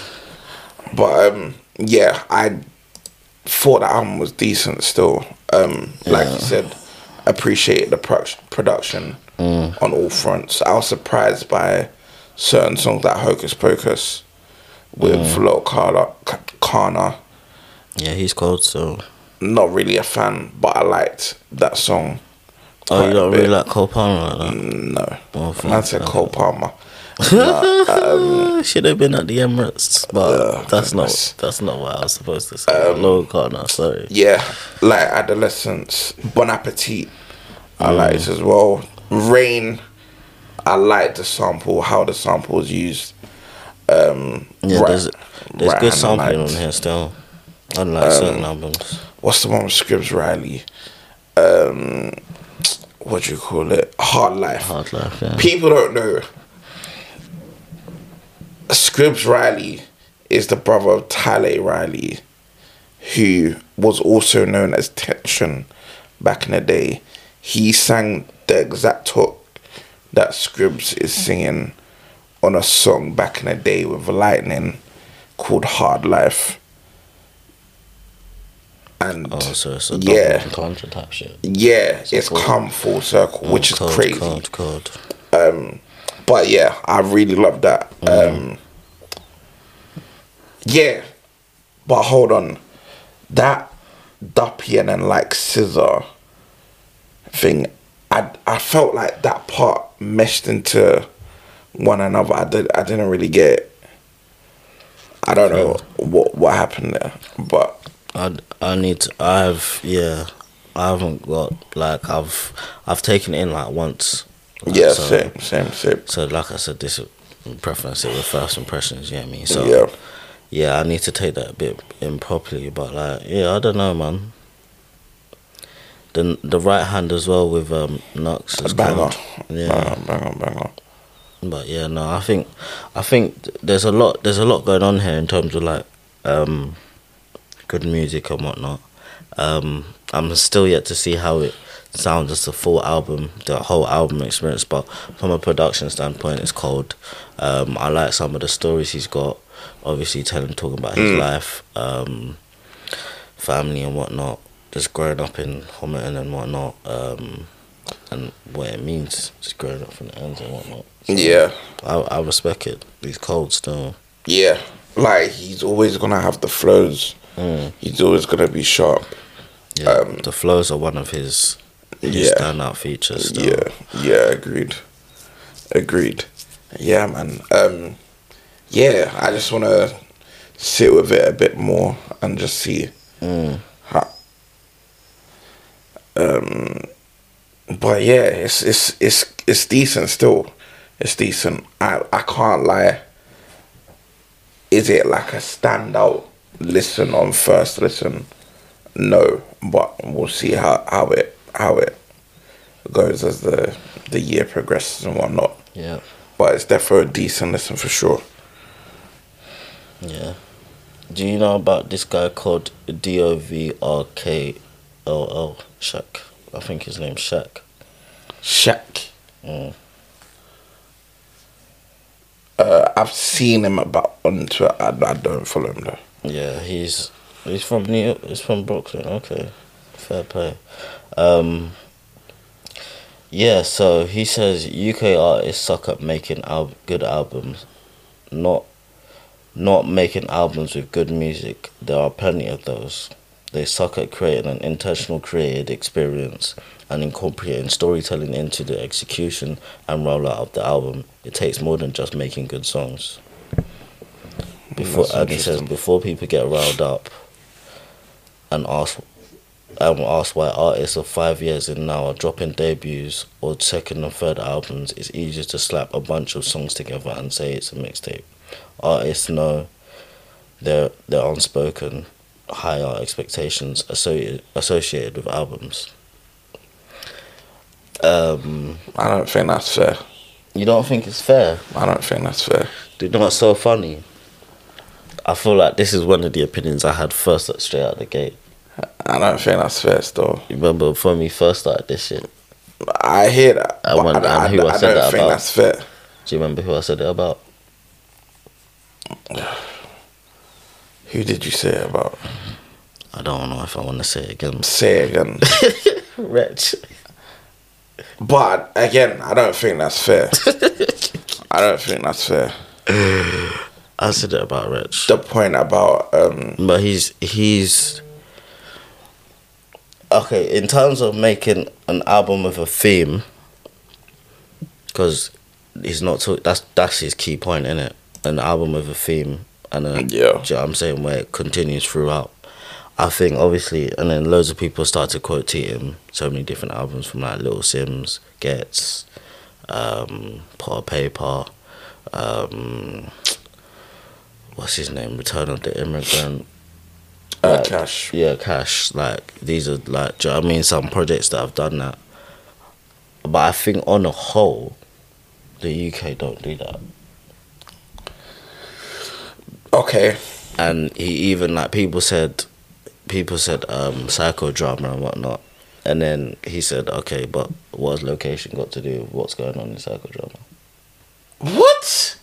But yeah, I thought the album was decent still. Like you said, appreciated the production on all fronts. I was surprised by certain songs like Hocus Pocus with Lil Kana. Yeah, he's cold, so not really a fan, but I liked that song. Oh, you don't really like Cole Palmer like that? No. Well, I said Cole Palmer. Should have been at the Emirates, but that's not what I was supposed to say. Lil Kana, sorry. Yeah, like Adolescence, Bon Appetit, I liked as well. Rain, I liked the sample, how the sample was used. There's good sampling on here still, unlike certain albums. What's the one with Scribs Riley? What do you call it? Hard Life. Hard Life, yeah. People don't know. Scribs Riley is the brother of Tyler Riley, who was also known as Tension back in the day. He sang the exact hook that Scribs is singing on a song back in the day with Lightning called Hard Life. And so it's a double contra type shit. Yeah, it's come full circle, which is crazy. Cold. But yeah, I really love that. Yeah, But hold on, that Duppy and then like Scissor thing, I felt like that part meshed into one another. I didn't really get it. I don't know what happened there, but I haven't got, like, I've taken it in like once. Like, yeah, so, same. So like I said, this preference it with first impressions, you know what I mean? So yeah, I need to take that a bit in properly, but like, yeah, I don't know, man. The right hand as well with Nux is banger. Yeah. Banger. But yeah, no, I think there's a lot going on here in terms of like good music and whatnot. I'm still yet to see how it sounds as a full album, the whole album experience, but from a production standpoint it's cold. I like some of the stories he's got, obviously talking about his life, family and whatnot, just growing up in Homerton and whatnot, and what it means just growing up from the ends and whatnot. So Yeah. I respect it. He's cold still. Yeah. Like, he's always gonna have the flows. He's always gonna be sharp. Yeah, the flows are one of his standout features still. Yeah, agreed. Yeah, man. Yeah, I just wanna sit with it a bit more and just see how. But yeah, it's decent still. It's decent. I can't lie. Is it like a standout listen on first listen? No, but we'll see how it goes as the year progresses and whatnot. Yeah. But it's definitely a decent listen for sure. Yeah. Do you know about this guy called Dovrkll? Shaq. I think his name's Shaq. Shaq. I've seen him about on Twitter. I don't follow him though. Yeah, he's from New York. He's from Brooklyn. Okay, fair play. Yeah, so he says UK artists suck at making good albums, not making albums with good music. There are plenty of those. They suck at creating an intentional created experience and incorporating storytelling into the execution and rollout of the album. It takes more than just making good songs. He says before people get riled up and ask why artists of 5 years in now are dropping debuts or second and third albums, it's easier to slap a bunch of songs together and say it's a mixtape. Artists know their unspoken higher expectations associated with albums. I don't think that's fair. You don't think it's fair? I don't think that's fair. Do you know what's so funny? I feel like this is one of the opinions I had first straight out the gate. I don't think that's fair still. You remember when we first started this shit? I hear that. I don't think that's fair. Do you remember who I said it about? Who did you say it about? I don't know if I want to say it again. Say it again. Wretch. But again, I don't think that's fair. I don't think that's fair. I said it about Wretch. The point about but he's okay in terms of making an album with a theme, because he's not that's his key point, innit? An album with a theme and do you know what I'm saying, where it continues throughout. I think obviously, and then loads of people start to quote him so many different albums from like Little Sims, Gets, Pot Paper, what's his name, Return of the Immigrant, Cash. Yeah, Cash. Like these are like, do you know what I mean, some projects that have done that. But I think on the whole, the UK don't do that. Okay. And he even like people said psychodrama and whatnot, and then he said, okay, but what has location got to do with what's going on in psychodrama? What?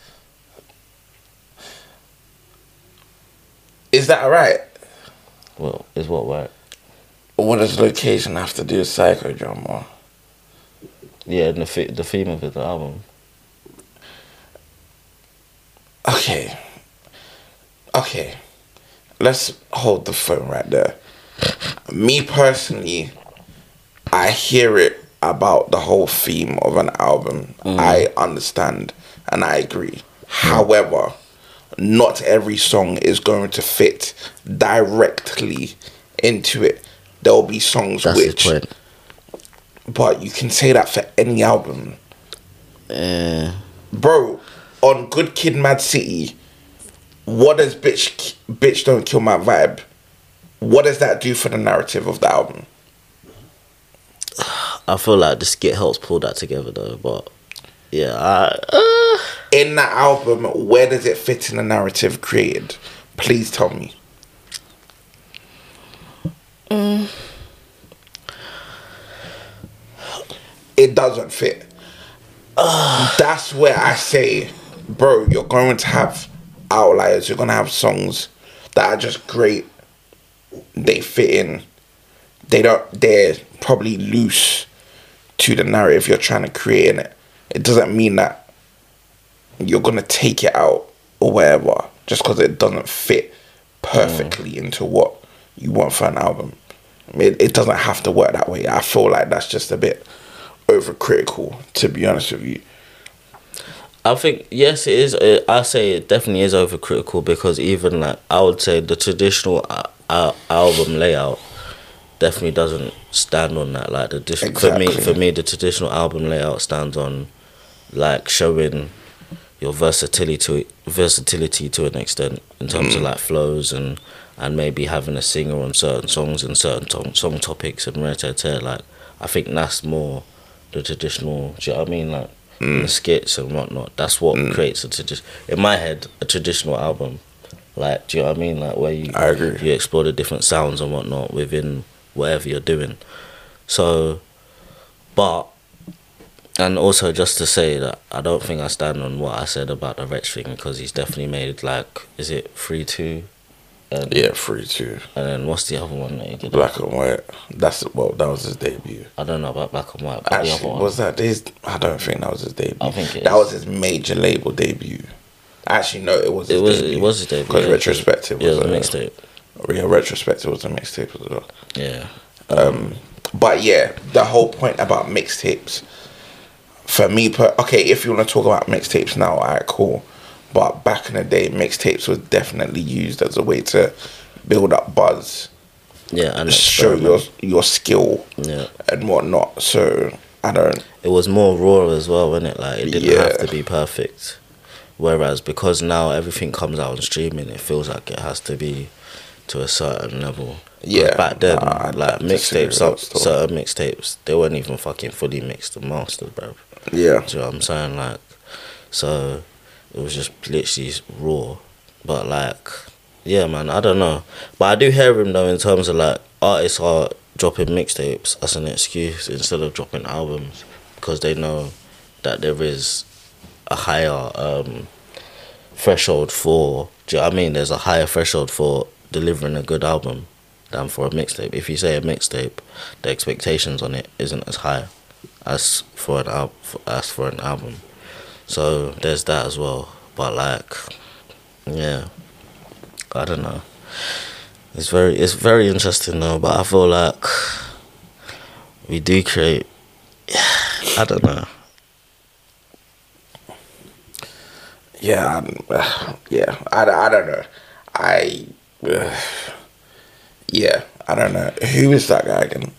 Is that right? Well, is what right? What does location have to do with psychodrama? Yeah, and the theme of the album. Okay. let's hold the phone right there. Me personally, I hear it about the whole theme of an album. I understand and I agree. However, not every song is going to fit directly into it. There will be songs That's which... his point. But you can say that for any album. Bro, on Good Kid, Mad City, what does Bitch Don't Kill My Vibe? What does that do for the narrative of the album? I feel like the skit helps pull that together though, but yeah, In that album, where does it fit in the narrative created? Please tell me. It doesn't fit. That's where I say, bro, you're going to have outliers. You're going to have songs that are just great. They fit in. They're probably loose to the narrative you're trying to create in it. It doesn't mean that you're going to take it out or whatever just because it doesn't fit perfectly into what you want for an album. It doesn't have to work that way. I feel like that's just a bit overcritical, to be honest with you. I think yes, it is. I say it definitely is overcritical because even like I would say the traditional album layout definitely doesn't stand on that. Like the for me, the traditional album layout stands on like showing your versatility to an extent in terms of like flows and maybe having a singer on certain songs and certain song topics and like I think that's more the traditional. Do you know what I mean? Like the skits and whatnot. That's what creates in my head a traditional album. Like, do you know what I mean? Like where I agree. You explore the different sounds and whatnot within whatever you're doing. So, and also just to say that I don't think I stand on what I said about the Wretch thing because he's definitely made like, is it 3-2? Yeah, 3-2. And then what's the other one that he did? Black and White. That was his debut. I don't know about Black and White. But Actually, the other one, was that his? I don't think that was his debut. I think that was his major label debut. Actually, no, it was his debut. It was his debut. Because Retrospective was a mixtape. Yeah, Retrospective was a mixtape as well. Yeah. But yeah, the whole point about mixtapes, for me, okay, if you want to talk about mixtapes now, alright, cool. But back in the day, mixtapes was definitely used as a way to build up buzz. Yeah, and show your skill and whatnot. So I don't. It was more raw as well, wasn't it? Like it didn't have to be perfect. Whereas because now everything comes out on streaming, it feels like it has to be to a certain level. Yeah. Back then, like mixtapes, certain mixtapes, they weren't even fucking fully mixed and mastered, bro. Yeah. Do you know what I'm saying? Like, so it was just literally raw. But like, yeah, man, I don't know. But I do hear him though in terms of like artists are dropping mixtapes as an excuse instead of dropping albums because they know that there is a higher threshold for. Do you know what I mean? There's a higher threshold for delivering a good album than for a mixtape. If you say a mixtape, the expectations on it isn't as high as for an album. So there's that as well. But like, yeah, I don't know. It's very interesting though. But I feel like we do create. I don't know. Yeah, I don't know. Yeah, I don't know. Who is that guy again?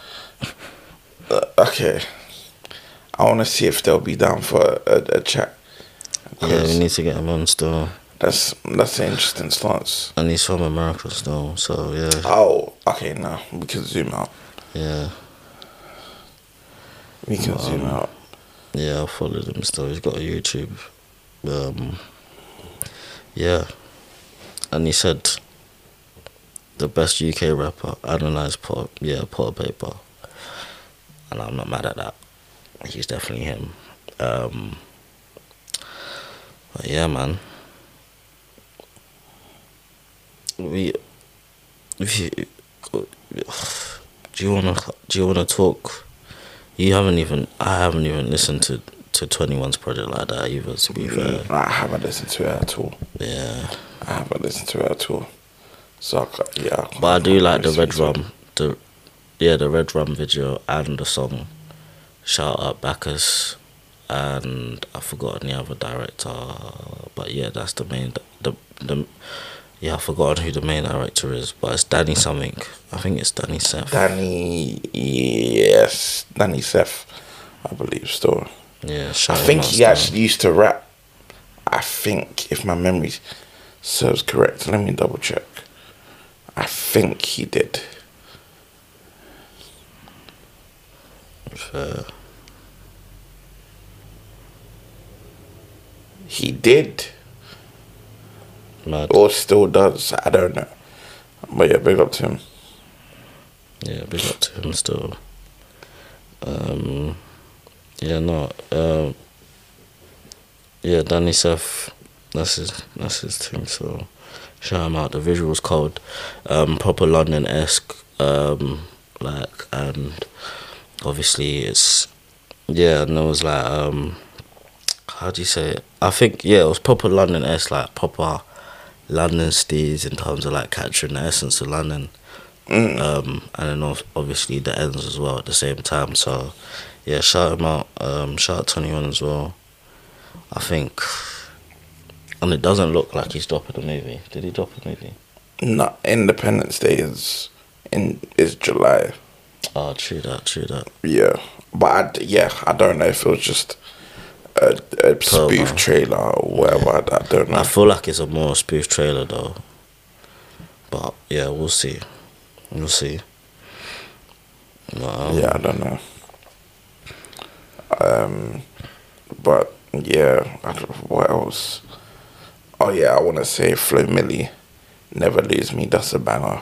Okay. I want to see if they'll be down for a chat. Yeah, we need to get him on still. That's an interesting stance. And he's from America still, so yeah. Oh, okay, no. We can zoom out. Yeah. We can zoom out. Yeah, I followed him still. He's got a YouTube. Yeah. And he said the best UK rapper, Analyze Pot of Paper. And I'm not mad at that. He's definitely him. But yeah, man. Do you wanna talk? I haven't even listened to 21's project like that either, to be fair. I haven't listened to it at all. Yeah. I haven't listened to it at all. So yeah. But I do like the can't Red really Rum, the Red Rum video and the song. Shout out Bacchus, and I forgot the other director, but yeah, that's the main. Yeah, I forgot who the main director is, but it's Danny something. I think it's Danny Seth. Danny Seth, I believe. Still, Yeah, I shout him think out he still. actually used to rap. I think, if my memory serves correct, let me double check. I think he did. Fair. He did, Mad. or still does. I don't know. But yeah, big up to him. Yeah, big up to him still. Yeah, no. Yeah, Danny Seth, that's his thing. So shout him out. The visual's cold, proper London-esque. Like, and obviously it's, yeah, and it was like how do you say it? I think, yeah, it was proper London-esque, like proper London steez in terms of like capturing the essence of London. And then obviously the ends as well at the same time. So yeah, shout him out. Shout out 21 as well. I think, and it doesn't look like he's dropping a movie. Did he drop a movie? No, Independence Day is July. Oh, true that. Yeah, but I don't know if it was just a spoof Promo. trailer or whatever. I don't know. I feel like it's a more spoof trailer though. But yeah, we'll see. Yeah, I don't know. But yeah, I don't know what else. Oh yeah, I want to say Flo Milli, Never Lose Me. That's a banger.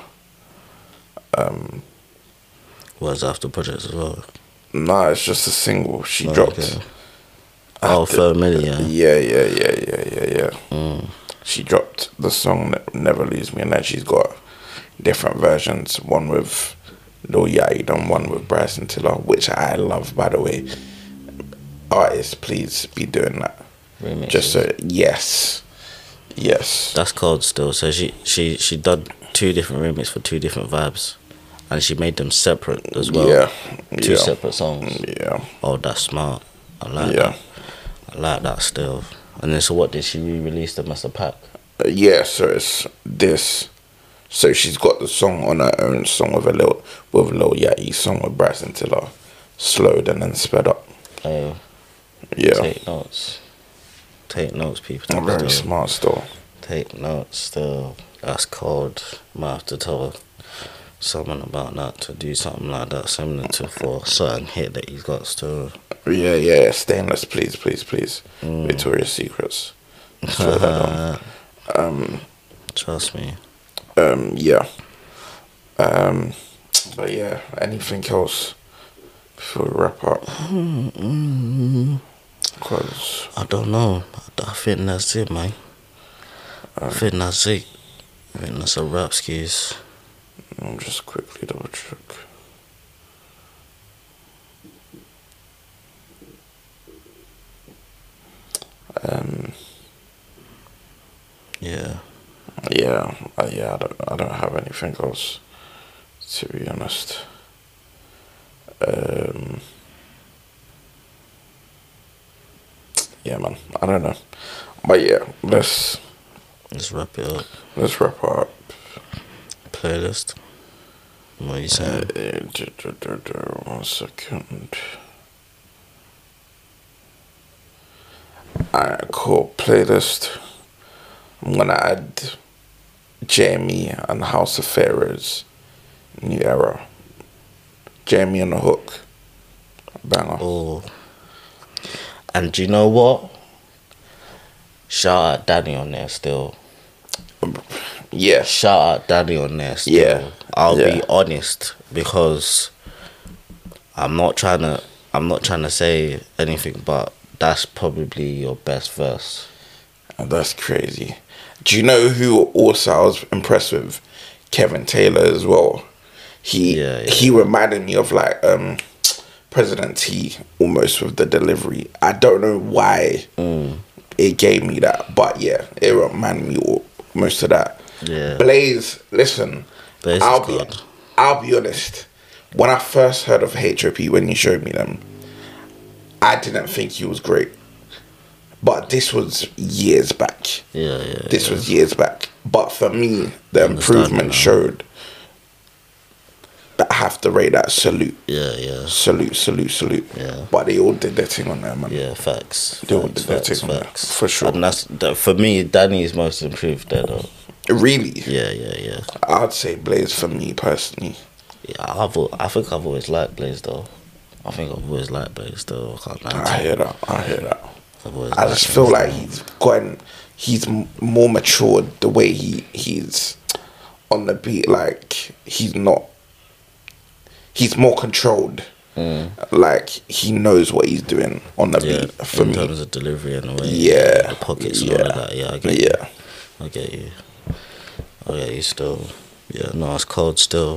Was after projects as well. Nah, it's just a single she Oh, dropped. okay. Oh, Flo Milli, yeah. Yeah. She dropped the song Never Lose Me, and then she's got different versions. One with Lil Yachty and one with Bryson Tiller, which I love, by the way. Artists, please be doing that. Remixes. Just so, yes. That's cold still. So she done 2 different remixes for 2 different vibes, and she made them separate as well. Yeah. 2 yeah. separate songs. Yeah. Oh, that's smart. I like Yeah. that. I like that still. And then so what, did she re-release them as a pack? Yeah, so it's this. So she's got the song on her own, song with Lil Yachty, song with Bryson Tiller, slowed and then sped up. Oh, Yeah. take notes. Take notes, people. I'm very smart still. Take notes still. That's cold. Might have to tell someone about that to do something like that, similar to for a certain hit that he's got still. Yeah. Stainless, please. Victoria's Secrets. Slow that down. Trust me. Yeah. But yeah, anything else before we wrap up? Cause I don't know. I think that's it, man. I think that's it. I think that's a wrap, skis. I'll just quickly double check. Yeah. I don't have anything else, to be honest. Yeah, man, I don't know, but yeah, let's wrap it up. wrap up. Playlist. What are you saying? 1 second. Alright, cool. Playlist. I'm gonna add Jamie and House of Pharaohs, New Era. Jamie on the hook. Banger. Oh. And do you know what? Shout out Danny on there still. Yeah. Shout out Danny on there still. Yeah. I'll Yeah. be honest, because I'm not trying to say anything, but that's probably your best verse. Oh, that's crazy. Do you know who also I was impressed with? Kevin Taylor as well. He reminded me of like President T almost with the delivery. I don't know why it gave me that, but yeah, it reminded me almost of that. Yeah. Blaze, listen, Blaze is I'll good. be honest. When I first heard of HOP, when you showed me them, I didn't think he was great. But this was years back. Yeah. This was years back. But for me, the Understand improvement now. showed that I have to rate that salute. Yeah. Salute. Yeah. But they all did their thing on there, man. Yeah, facts. They all did their thing on there, for sure. And that, for me, Danny is most improved there, though. Really? Yeah. I'd say Blaze for me personally. Yeah, I think I've always liked Blaze, though. I can't lie to I you. hear that. I've always I liked just him feel still. like he's more matured the way he's on the beat. Like he's more controlled. Like he knows what he's doing on the Yeah, beat for in me. terms of delivery and the way, Yeah, the pockets and yeah, all of that. Yeah, I get yeah. you. I get you still. Yeah, no, it's cold still.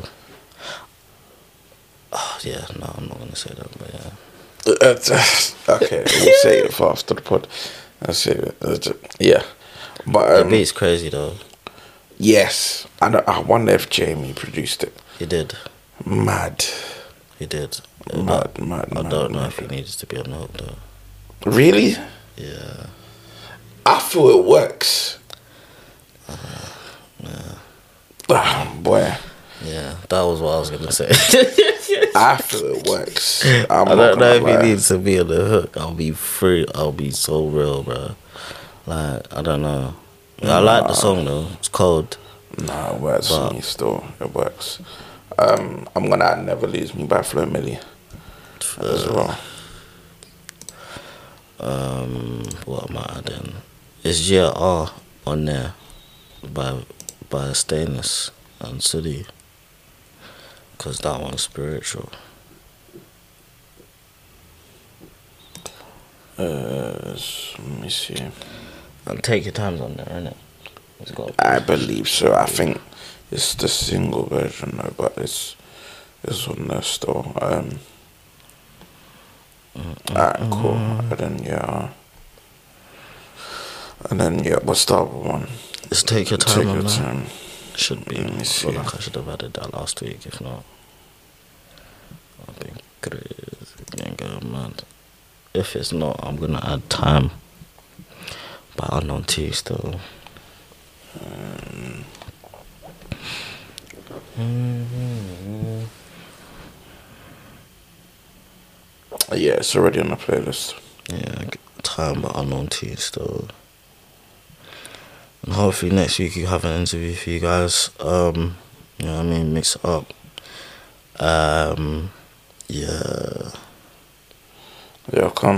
Oh, yeah, no, I'm not gonna say that, but yeah. Okay, we'll say it for after the pod. I'll say it. Yeah, but The beat's crazy though. yes, I wonder if Jamie produced it. He did. Mad. He did. Mad. I don't know if he needs to be on the hook though. Really? Yeah. I feel it works. Boy, Yeah, that was what I was gonna say. I feel it works. I don't know if he needs to be on the hook. I'll be free. I'll be so real, bro. Like, I don't know. I like the song though. It's cold. Nah, it works for me still. It works. I'm gonna add Never Lose Me by Flo Milli as well. What am I adding? Is GR on there by Stainless and City? Cause that one's spiritual. Let me see. And Take Your Time's on there, innit? It's got. I believe so. I think it's the single version though, but it's on there still. Alright, cool. And then what's the other one? It's Take Your Time Take on Your there. Time. Should be. Let me I see. feel like I should have added that last week. If not, I've been crazy. Can't go mad. If it's not, I'm gonna add Time by Unknown T still. Yeah, it's already on the playlist. Yeah, Time by Unknown T still. And hopefully next week you have an interview for you guys. You know what I mean? Mix it up. Yeah. Yeah, come.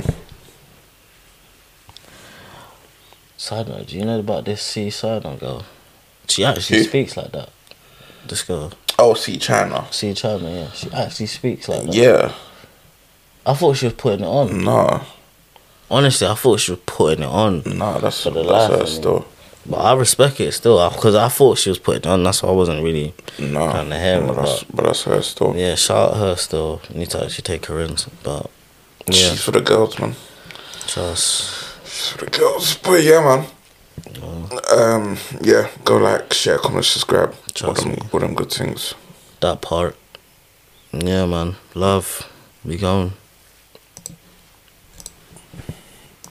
Side note, do you know about this C Sidon girl? She actually Who? speaks like that. This girl. Oh, see China. C China, yeah. She actually speaks like that. Yeah. I thought she was putting it on. Nah, Honestly, I thought she was putting it on. that's For the that's life her of me. still. But I respect it still, because I thought she was putting it on. That's why I wasn't really Nah, kind of hearing about. but that's her still. Yeah, shout out her still. You need to actually take her in. But, yeah, She's for the girls, man. just. She's for the girls. But yeah, man. Yeah, go like, share, comment, subscribe. Trust me. All them good things. That part. Yeah, man. Love. We going.